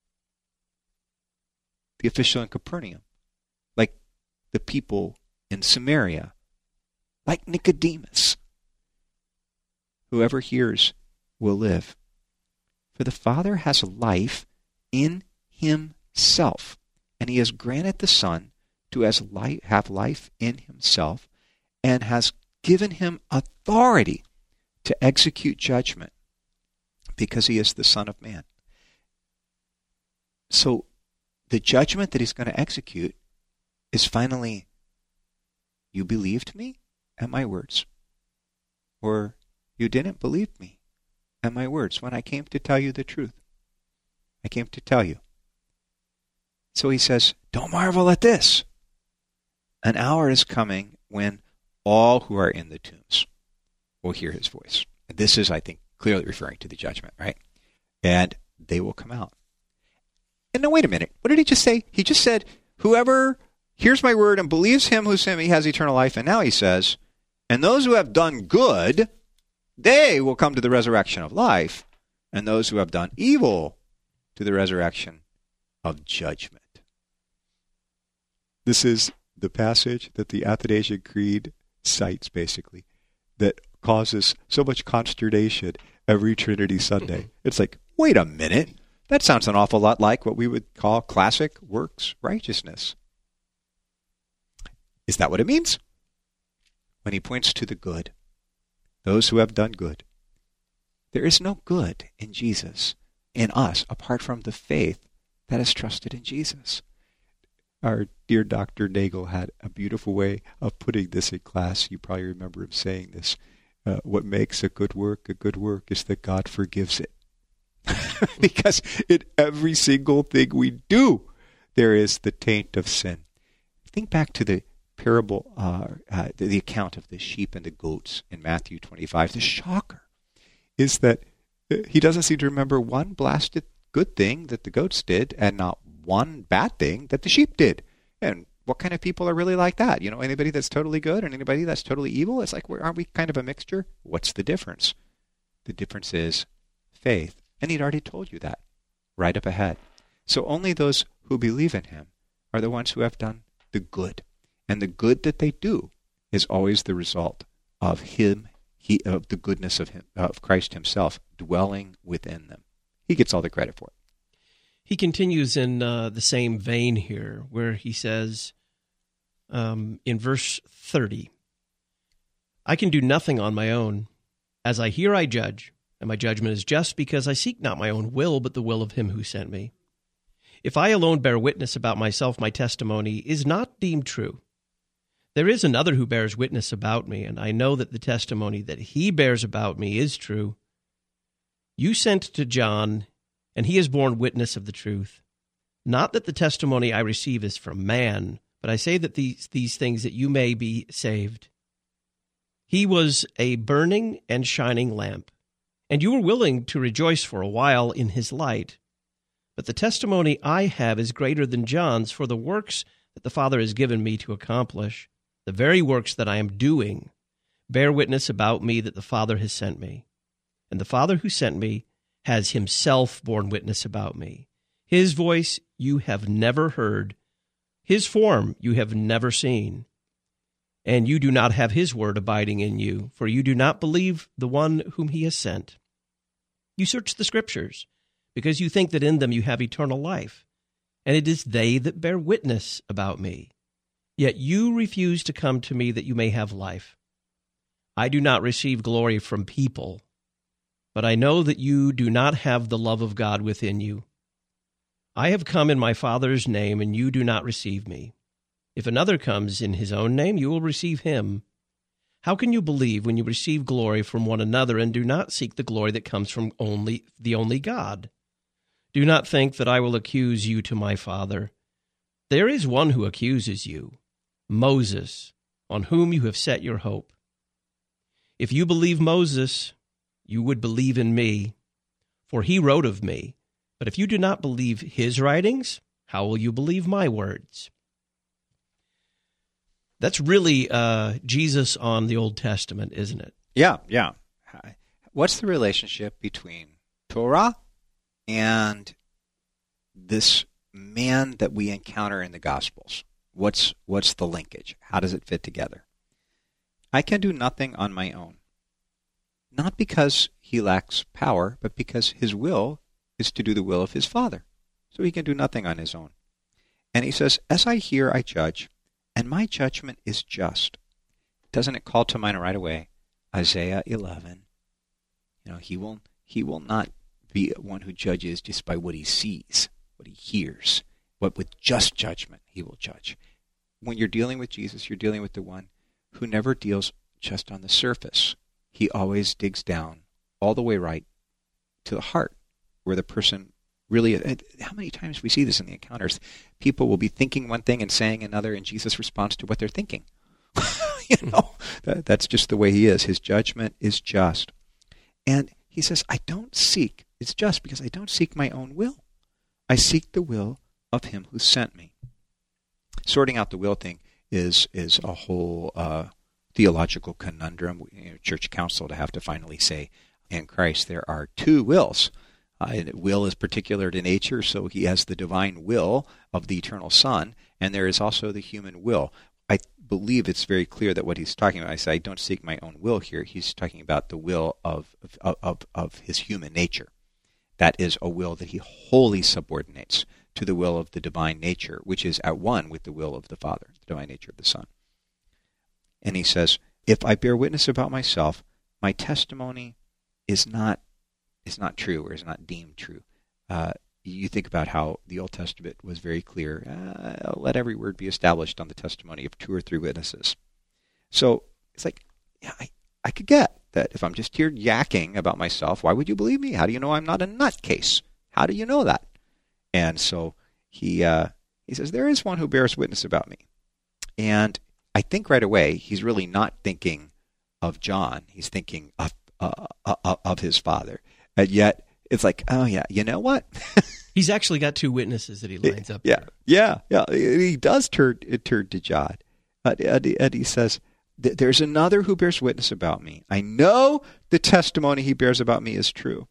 the official in Capernaum, like the people in Samaria, like Nicodemus? Whoever hears will live. For the Father has life in himself, and he has granted the Son to has li- have life in himself, and has given him authority to execute judgment, because he is the Son of Man. So the judgment that he's going to execute is finally, you believed me and my words, or you didn't believe me and my words when I came to tell you the truth. I came to tell you. So he says, don't marvel at this. An hour is coming when all who are in the tombs will hear his voice. And this is, I think, clearly referring to the judgment, right? And they will come out. And now, wait a minute. What did he just say? He just said, whoever hears my word and believes him who sent me has eternal life. And now he says, and those who have done good, they will come to the resurrection of life. And those who have done evil to the resurrection of judgment. This is the passage that the Athanasian Creed cites, basically, that causes so much consternation every Trinity Sunday. It's like, wait a minute. That sounds an awful lot like what we would call classic works righteousness. Is that what it means? When he points to the good, those who have done good. There is no good in Jesus, in us, apart from the faith that is trusted in Jesus. Our dear Doctor Nagel had a beautiful way of putting this in class. You probably remember him saying this. Uh, what makes a good work a good work is that God forgives it. Because in every single thing we do, there is the taint of sin. Think back to the parable, uh, uh, the, the account of the sheep and the goats in Matthew twenty-five. The shocker is that he doesn't seem to remember one blasted good thing that the goats did and not one bad thing that the sheep did. And what kind of people are really like that? You know, anybody that's totally good and anybody that's totally evil? It's like, aren't we kind of a mixture? What's the difference? The difference is faith. And he'd already told you that right up ahead. So only those who believe in him are the ones who have done the good. And the good that they do is always the result of him, he, of the goodness of him, of Christ himself dwelling within them. He gets all the credit for it. He continues in uh, the same vein here, where he says um, in verse thirty, I can do nothing on my own. As I hear, I judge, and my judgment is just, because I seek not my own will, but the will of him who sent me. If I alone bear witness about myself, my testimony is not deemed true. There is another who bears witness about me, and I know that the testimony that he bears about me is true. You sent to John, and he has borne witness of the truth. Not that the testimony I receive is from man, but I say that these, these things that you may be saved. He was a burning and shining lamp, and you were willing to rejoice for a while in his light. But the testimony I have is greater than John's, for the works that the Father has given me to accomplish, the very works that I am doing, bear witness about me that the Father has sent me. And the Father who sent me has himself borne witness about me. His voice you have never heard, his form you have never seen. And you do not have his word abiding in you, for you do not believe the one whom he has sent. You search the Scriptures, because you think that in them you have eternal life, and it is they that bear witness about me. Yet you refuse to come to me that you may have life. I do not receive glory from people, but I know that you do not have the love of God within you. I have come in my Father's name, and you do not receive me. If another comes in his own name, you will receive him. How can you believe when you receive glory from one another and do not seek the glory that comes from only the only God? Do not think that I will accuse you to my Father. There is one who accuses you, Moses, on whom you have set your hope. If you believe Moses, you would believe in me, for he wrote of me. But if you do not believe his writings, how will you believe my words? That's really uh, Jesus on the Old Testament, isn't it? Yeah, yeah. What's the relationship between Torah and this man that we encounter in the Gospels? What's what's the linkage? How does it fit together? I can do nothing on my own. Not because he lacks power, but because his will is to do the will of his Father. So he can do nothing on his own. And he says, as I hear, I judge, and my judgment is just. Doesn't it call to mind right away Isaiah eleven? You know, he will he will not be one who judges just by what he sees, what he hears, but with just judgment he will judge. When you're dealing with Jesus, you're dealing with the one who never deals just on the surface. He always digs down all the way right to the heart, where the person really, how many times we see this in the encounters? People will be thinking one thing and saying another, and Jesus responds to what they're thinking. you know, that, that's just the way he is. His judgment is just. And he says, I don't seek, it's just because I don't seek my own will. I seek the will of him who sent me. Sorting out the will thing is is a whole uh, theological conundrum. You know, church council to have to finally say, in Christ there are two wills. Uh, and will is particular to nature, so he has the divine will of the eternal Son, and there is also the human will. I believe it's very clear that what he's talking about, I say I don't seek my own will here, he's talking about the will of of, of, of his human nature. That is a will that he wholly subordinates to the will of the divine nature, which is at one with the will of the Father, the divine nature of the Son. And he says, if I bear witness about myself, my testimony is not is not true or is not deemed true. Uh, you think about how the Old Testament was very clear. Uh, let every word be established on the testimony of two or three witnesses. So it's like, yeah, I, I could get that if I'm just here yakking about myself, why would you believe me? How do you know I'm not a nutcase? How do you know that? And so he uh, he says, there is one who bears witness about me. And I think right away, he's really not thinking of John. He's thinking of, uh, uh, of his Father. And yet, it's like, oh, yeah, you know what? He's actually got two witnesses that he lines up. Yeah, there. yeah, yeah. He does turn, turn to John. And, and he says, there's another who bears witness about me. I know the testimony he bears about me is true.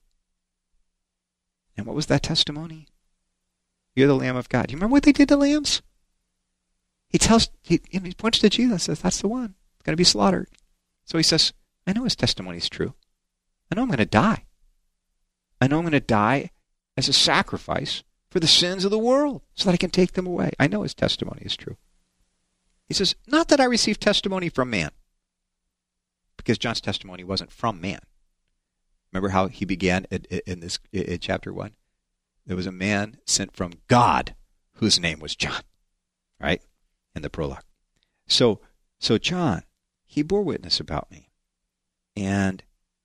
And what was that testimony? You're the Lamb of God. Do you remember what they did to lambs? He tells, he, he points to Jesus and says, that's the one. It's going to be slaughtered. So he says, I know his testimony is true. I know I'm going to die. I know I'm going to die as a sacrifice for the sins of the world so that I can take them away. I know his testimony is true. He says, not that I received testimony from man, because John's testimony wasn't from man. Remember how he began in, in this in chapter one? There was a man sent from God whose name was John, right? In the prologue. So, so John, he bore witness about me. And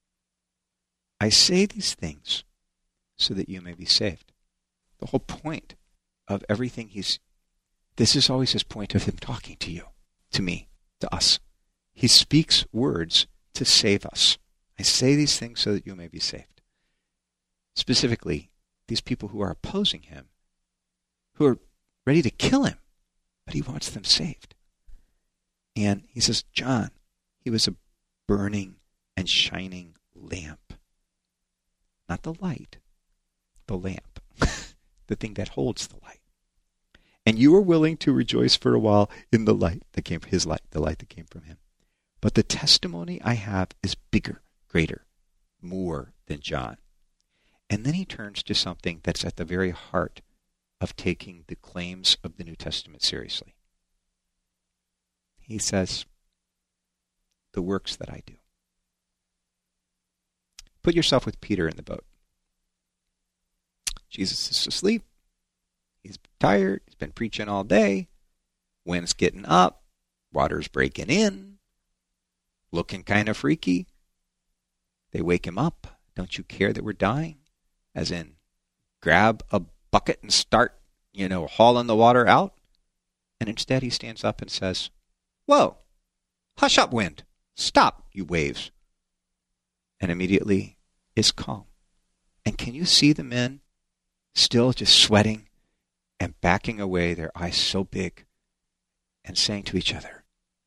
I say these things so that you may be saved. The whole point of everything he's, this is always his point of him talking to you, to me, to us. He speaks words to save us. I say these things so that you may be saved. Specifically, these people who are opposing him, who are ready to kill him, but he wants them saved. And he says, John, he was a burning and shining lamp. Not the light, the lamp, the thing that holds the light. And you were willing to rejoice for a while in the light that came from his light, the light that came from him. But the testimony I have is bigger, greater, more than John. And then he turns to something that's at the very heart of taking the claims of the New Testament seriously. He says, the works that I do. Put yourself with Peter in the boat. Jesus is asleep. He's tired. He's been preaching all day. Wind's getting up. Water's breaking in. Looking kind of freaky. They wake him up. Don't you care that we're dying? As in, grab a bucket and start, you know, hauling the water out. And instead he stands up and says, whoa, hush up, wind. Stop, you waves. And immediately is calm. And can you see the men still just sweating and backing away, their eyes so big, and saying to each other,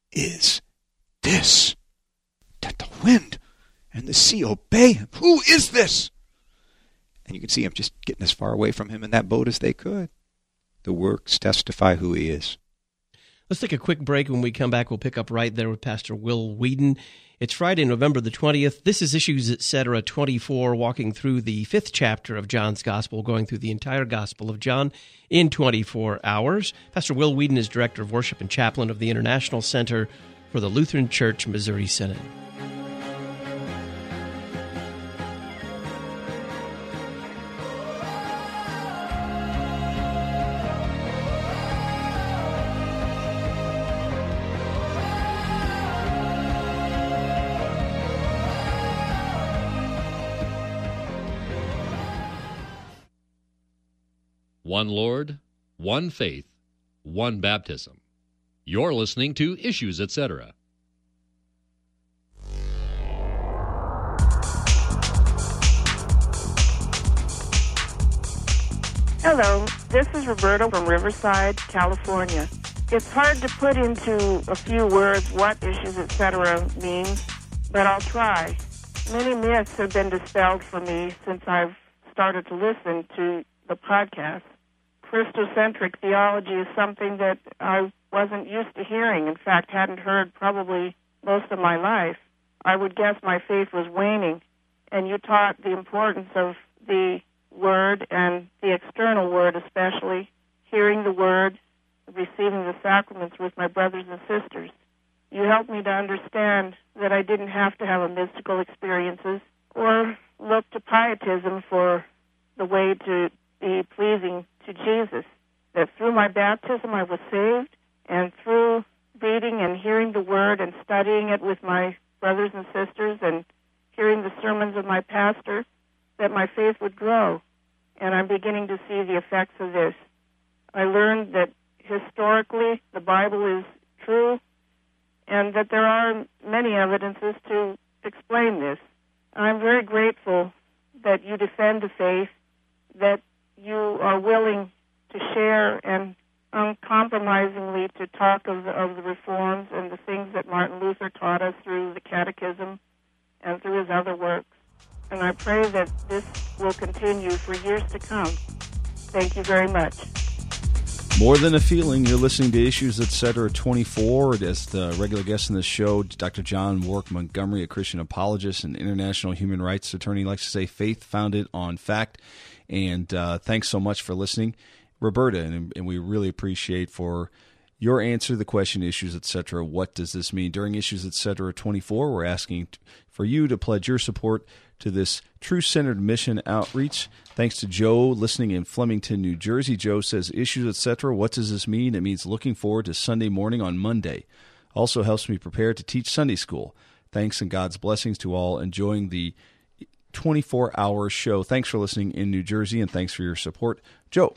is this? That the wind and the sea obey him. Who is this? And you can see him just getting as far away from him in that boat as they could. The works testify who he is. Let's take a quick break. When we come back, we'll pick up right there with Pastor Will Whedon. It's Friday, November the twentieth. This is Issues Etc. twenty-four, walking through the fifth chapter of John's Gospel, going through the entire Gospel of John in twenty-four hours. Pastor Will Whedon is Director of Worship and Chaplain of the International Center for the Lutheran Church Missouri Synod. One Lord, one faith, one baptism. You're listening to Issues Etc. Hello, this is Roberta from Riverside, California. It's hard to put into a few words what Issues Etc. means, but I'll try. Many myths have been dispelled for me since I've started to listen to the podcast. Christocentric theology is something that I wasn't used to hearing. In fact, hadn't heard probably most of my life. I would guess my faith was waning. And you taught the importance of the Word and the external Word especially, hearing the Word, receiving the sacraments with my brothers and sisters. You helped me to understand that I didn't have to have a mystical experiences or look to pietism for the way to be pleasing to Jesus, that through my baptism I was saved, and through reading and hearing the Word and studying it with my brothers and sisters and hearing the sermons of my pastor, that my faith would grow. And I'm beginning to see the effects of this. I learned that historically the Bible is true and that there are many evidences to explain this. I'm very grateful that you defend the faith, that you are willing to share and uncompromisingly to talk of the, of the reforms and the things that Martin Luther taught us through the Catechism and through his other works. And I pray that this will continue for years to come. Thank you very much. More Than a Feeling, you're listening to Issues Etc. twenty-four. As the regular guest in this show, Doctor John Wark Montgomery, a Christian apologist and international human rights attorney, likes to say faith founded on fact. And uh, thanks so much for listening, Roberta, and, and we really appreciate for your answer to the question, Issues Etc. What does this mean? During Issues Etc. twenty-four, we're asking t- for you to pledge your support to this truth-centered mission outreach. Thanks to Joe listening in Flemington, New Jersey. Joe says, Issues Etc. What does this mean? It means looking forward to Sunday morning on Monday. Also helps me prepare to teach Sunday school. Thanks and God's blessings to all enjoying the twenty-four hour show. Thanks for listening in New Jersey, and thanks for your support. Joe.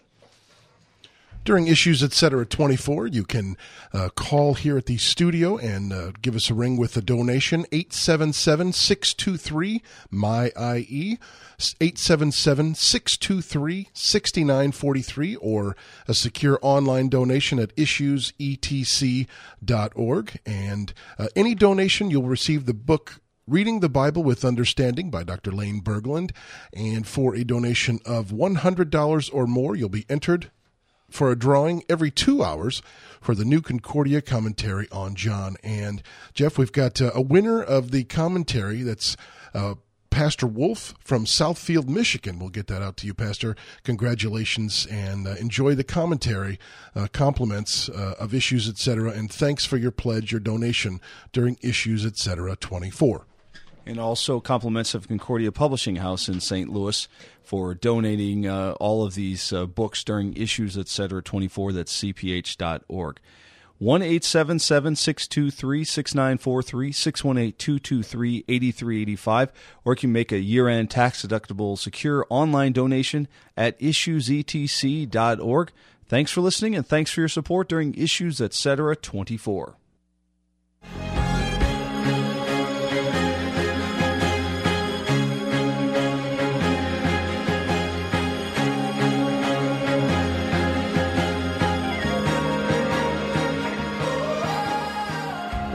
During Issues Etc. twenty-four, you can uh, call here at the studio and uh, give us a ring with a donation, eight seven seven, six two three, M Y I E, eight seven seven, six two three, six nine four three, or a secure online donation at issues e t c dot org. And uh, any donation, you'll receive the book Reading the Bible with Understanding by Doctor Lane Berglund. And for a donation of one hundred dollars or more, you'll be entered for a drawing every two hours for the New Concordia commentary on John. And, Jeff, we've got uh, a winner of the commentary. That's uh, Pastor Wolf from Southfield, Michigan. We'll get that out to you, Pastor. Congratulations, and uh, enjoy the commentary, uh, compliments uh, of Issues, et cetera. And thanks for your pledge, your donation during Issues, et cetera. twenty-four. And also compliments of Concordia Publishing House in Saint Louis for donating uh, all of these uh, books during Issues, et cetera. twenty-four. That's c p h dot org. one eight seven seven, six two three, six nine four three, six one eight, two two three, eight three eight five, or you can make a year-end tax-deductible secure online donation at issues e t c dot org. Thanks for listening, and thanks for your support during Issues, et cetera. twenty-four.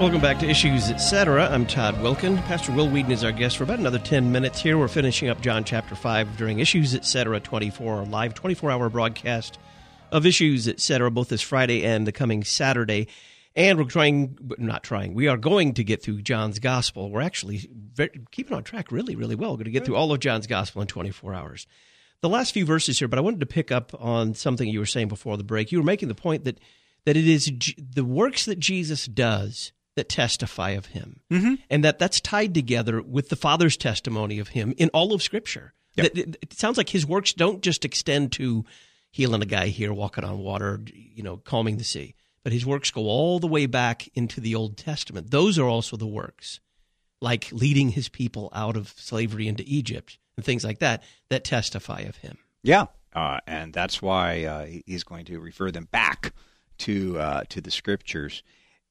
Welcome back to Issues, et cetera. I'm Todd Wilkin. Pastor Will Whedon is our guest for about another ten minutes here. We're finishing up John chapter five during Issues, et cetera. twenty-four, our live twenty-four hour broadcast of Issues, et cetera, both this Friday and the coming Saturday. And we're trying, not trying, we are going to get through John's Gospel. We're actually very, keeping on track really, really well. We're going to get through all of John's Gospel in twenty-four hours. The last few verses here, but I wanted to pick up on something you were saying before the break. You were making the point that, that it is G- the works that Jesus does that testify of him, mm-hmm. and that that's tied together with the Father's testimony of him in all of Scripture. Yep. That it, it sounds like his works don't just extend to healing a guy here, walking on water, you know, calming the sea, but his works go all the way back into the Old Testament. Those are also the works, like leading his people out of slavery into Egypt and things like that, that testify of him. Yeah, uh, and that's why uh, he's going to refer them back to uh, to the Scriptures.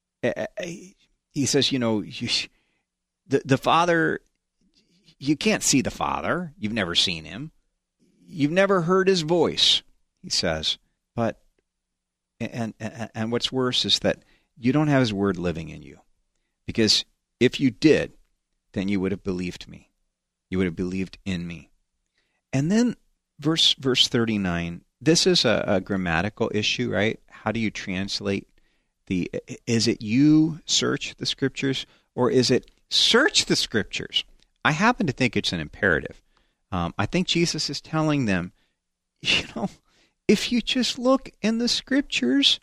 He says, you know, you, the the Father, you can't see the Father. You've never seen him. You've never heard his voice, he says. But, and, and, and what's worse is that you don't have his word living in you. Because if you did, then you would have believed me. You would have believed in me. And then verse verse thirty-nine, this is a, a grammatical issue, right? How do you translate the, is it you search the Scriptures, or is it search the Scriptures? I happen to think it's an imperative. Um, I think Jesus is telling them, you know, if you just look in the Scriptures,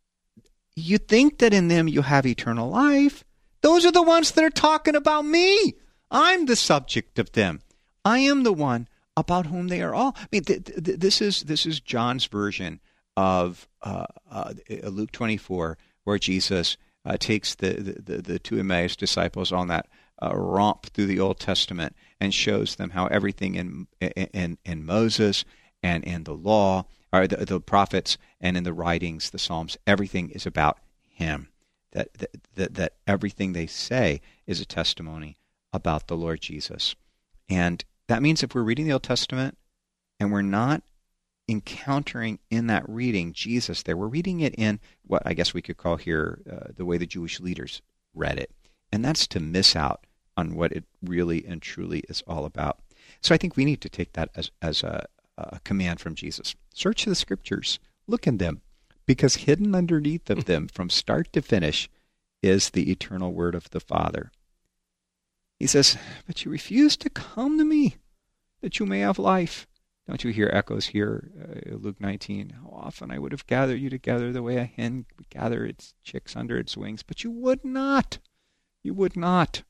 you think that in them you have eternal life. Those are the ones that are talking about me. I'm the subject of them. I am the one about whom they are all. I mean, th- th- this is this is John's version of uh, uh, Luke twenty-four, where Jesus uh, takes the, the, the two Emmaus disciples on that uh, romp through the Old Testament and shows them how everything in in, in Moses and in the law, or the, the prophets, and in the writings, the Psalms, everything is about him. That, that that that everything they say is a testimony about the Lord Jesus. And that means if we're reading the Old Testament and we're not encountering in that reading Jesus there, we're reading it in what I guess we could call here uh, the way the Jewish leaders read it. And that's to miss out on what it really and truly is all about. So I think we need to take that as, as a, a command from Jesus. Search the Scriptures. Look in them. Because hidden underneath of them from start to finish is the eternal word of the Father. He says, but you refuse to come to me that you may have life. Don't you hear echoes here, uh, Luke nineteen? How often I would have gathered you together the way a hen would gather its chicks under its wings, but you would not. You would not.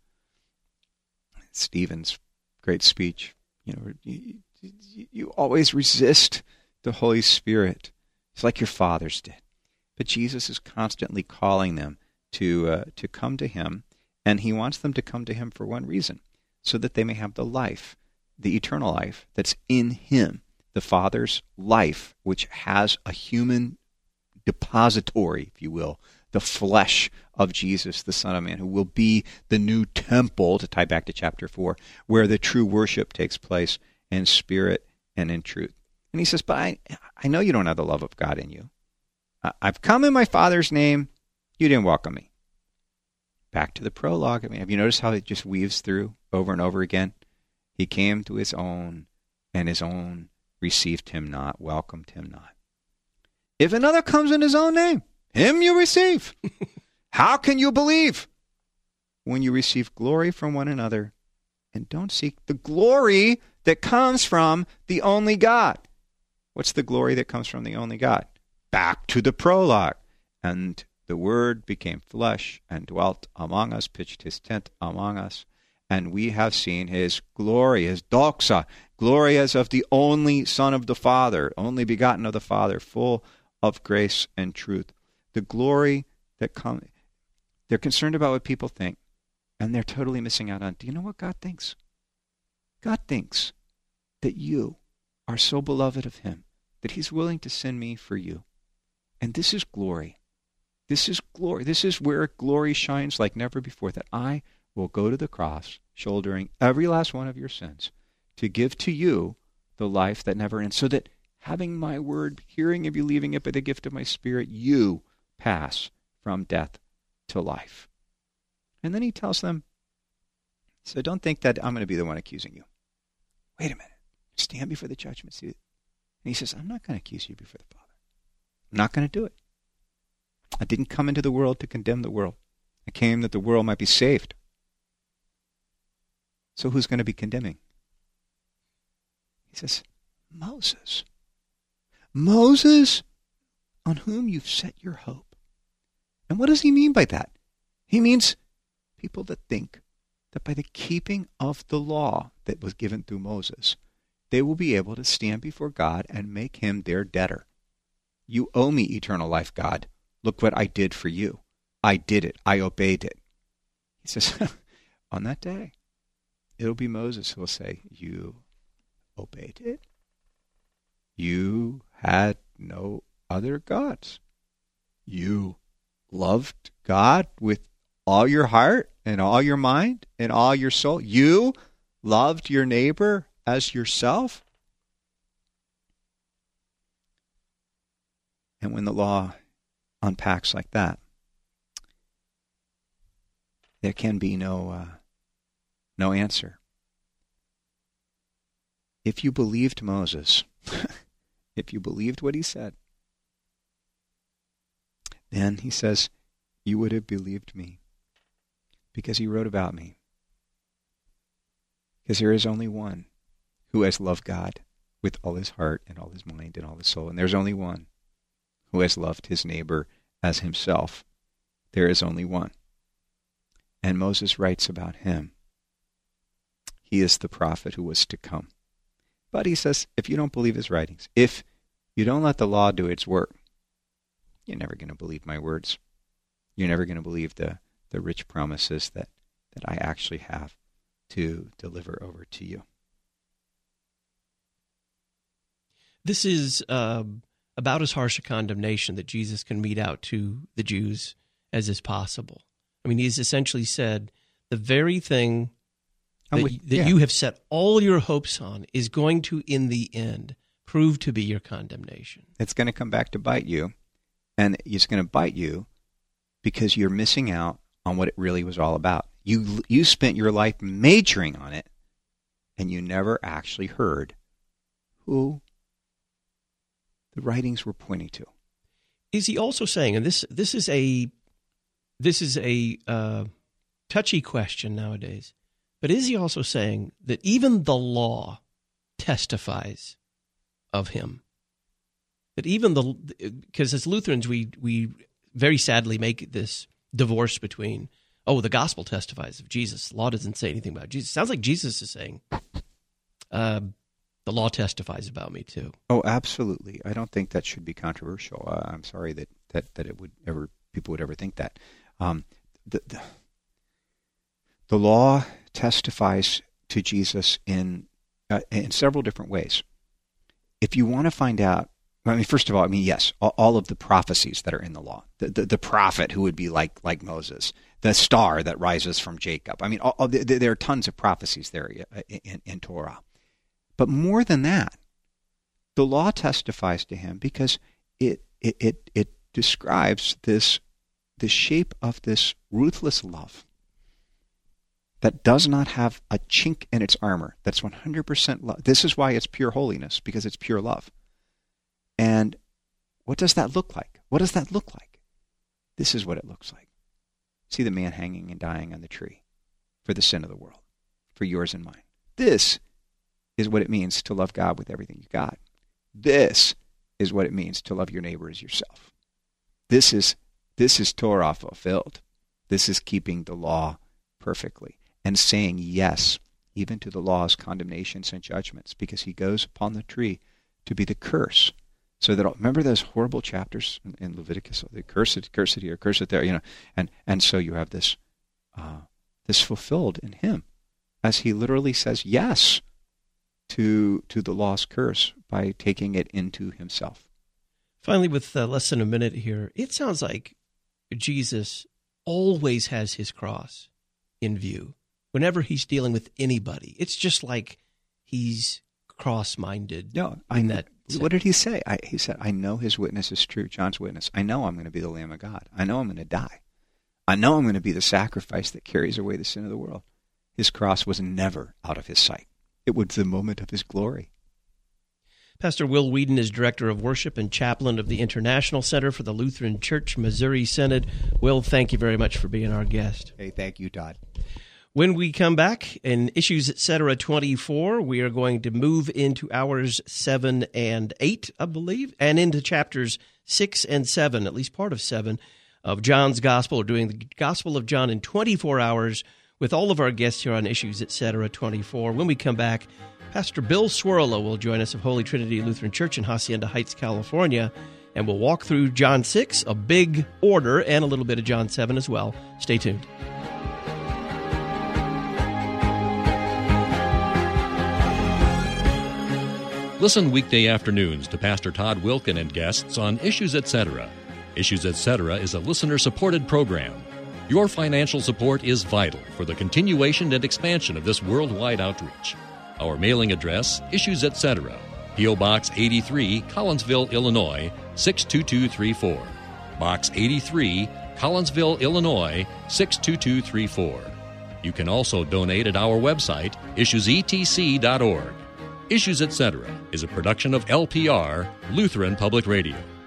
Stephen's great speech, you know, you, you, you always resist the Holy Spirit. It's like your fathers did. But Jesus is constantly calling them to uh, to come to him, and he wants them to come to him for one reason, so that they may have the life, the eternal life that's in him, the Father's life, which has a human depository, if you will, the flesh of Jesus, the Son of Man, who will be the new temple, to tie back to chapter four, where the true worship takes place in spirit and in truth. And he says, but I, I know you don't have the love of God in you. I've come in my Father's name. You didn't welcome me. Back to the prologue. I mean, have you noticed how it just weaves through over and over again? He came to his own, and his own received him not, welcomed him not. If another comes in his own name, him you receive. How can you believe when you receive glory from one another and don't seek the glory that comes from the only God? What's the glory that comes from the only God? Back to the prologue. And the Word became flesh and dwelt among us, pitched his tent among us, and we have seen his glory, his doxa, glory as of the only Son of the Father, only begotten of the Father, full of grace and truth. The glory that comes, they're concerned about what people think, and they're totally missing out on, do you know what God thinks? God thinks that you are so beloved of him that he's willing to send me for you. And this is glory. This is glory. This is where glory shines like never before, that I will go to the cross, shouldering every last one of your sins, to give to you the life that never ends, so that having my word, hearing and believing it by the gift of my Spirit, you pass from death to life. And then he tells them, so don't think that I'm going to be the one accusing you. Wait a minute. Stand before the judgment seat. And he says, I'm not going to accuse you before the Father. I'm not going to do it. I didn't come into the world to condemn the world. I came that the world might be saved. So who's going to be condemning? He says, Moses. Moses, on whom you've set your hope. And what does he mean by that? He means people that think that by the keeping of the law that was given through Moses, they will be able to stand before God and make him their debtor. You owe me eternal life, God. Look what I did for you. I did it. I obeyed it. He says, on that day, it'll be Moses who will say, you obeyed it. You had no other gods. You loved God with all your heart and all your mind and all your soul. You loved your neighbor as yourself. And when the law unpacks like that, there can be no uh, no answer. If you believed Moses, if you believed what he said, then he says, you would have believed me because he wrote about me. Because there is only one who has loved God with all his heart and all his mind and all his soul. And there's only one who has loved his neighbor as himself. There is only one. And Moses writes about him. He is the prophet who was to come. But he says, if you don't believe his writings, if you don't let the law do its work, you're never going to believe my words. You're never going to believe the, the rich promises that, that I actually have to deliver over to you. This is uh, about as harsh a condemnation that Jesus can mete out to the Jews as is possible. I mean, he's essentially said the very thing that, with, that yeah. you have set all your hopes on is going to, in the end, prove to be your condemnation. It's going to come back to bite you, and it's going to bite you because you're missing out on what it really was all about. You you spent your life majoring on it, and you never actually heard who the writings were pointing to. Is he also saying, and this this is a this is a uh, touchy question nowadays, but is he also saying that even the law testifies of him? That even the, because as Lutherans we we very sadly make this divorce between, oh, the gospel testifies of Jesus, the law doesn't say anything about Jesus. Sounds like Jesus is saying, uh, the law testifies about me too. Oh, absolutely. I don't think that should be controversial. Uh, I'm sorry that, that, that it would ever people would ever think that. Um, the, the the law testifies to Jesus in uh, in several different ways. If you want to find out, I mean, first of all, I mean, yes, all, all of the prophecies that are in the law, the, the the prophet who would be like like Moses, the star that rises from Jacob. I mean, all, all, there are tons of prophecies there in, in, in Torah. But more than that, the law testifies to him because it it it, it describes this the shape of this ruthless love that does not have a chink in its armor. That's one hundred percent love. This is why it's pure holiness, because it's pure love. And what does that look like? What does that look like? This is what it looks like. See the man hanging and dying on the tree for the sin of the world, for yours and mine. This is what it means to love God with everything you got. This is what it means to love your neighbor as yourself. This is this is Torah fulfilled. This is keeping the law perfectly and saying yes, even to the law's condemnations and judgments, because he goes upon the tree to be the curse. So that, remember those horrible chapters in, in Leviticus, the cursed, cursed here, cursed there, you know, and, and so you have this, uh, this fulfilled in him, as he literally says yes to to the law's curse by taking it into himself. Finally, with uh, less than a minute here, it sounds like Jesus always has his cross in view. Whenever he's dealing with anybody, it's just like he's cross-minded. No, I in know. that sense. What did he say? I, he said, I know his witness is true, John's witness. I know I'm going to be the Lamb of God. I know I'm going to die. I know I'm going to be the sacrifice that carries away the sin of the world. His cross was never out of his sight. It was the moment of his glory. Pastor Will Whedon is Director of Worship and Chaplain of the International Center for the Lutheran Church Missouri Synod. Will, thank you very much for being our guest. Hey, thank you, Todd. When we come back in Issues Etc. twenty-four, we are going to move into hours seven and eight, I believe, and into chapters six and seven, at least part of seven, of John's Gospel. We're doing the Gospel of John in twenty-four hours with all of our guests here on Issues Etc. twenty-four. When we come back, Pastor Bill Swirlo will join us of Holy Trinity Lutheran Church in Hacienda Heights, California, and we'll walk through John six, a big order, and a little bit of John seven as well. Stay tuned. Listen weekday afternoons to Pastor Todd Wilken and guests on Issues Etc. Issues Etc. is a listener-supported program. Your financial support is vital for the continuation and expansion of this worldwide outreach. Our mailing address, Issues Etc., P O. Box eighty-three, Collinsville, Illinois, six two two three four. Box eighty-three, Collinsville, Illinois, six two two three four. You can also donate at our website, issues e t c dot org. Issues Etc. is a production of L P R, Lutheran Public Radio.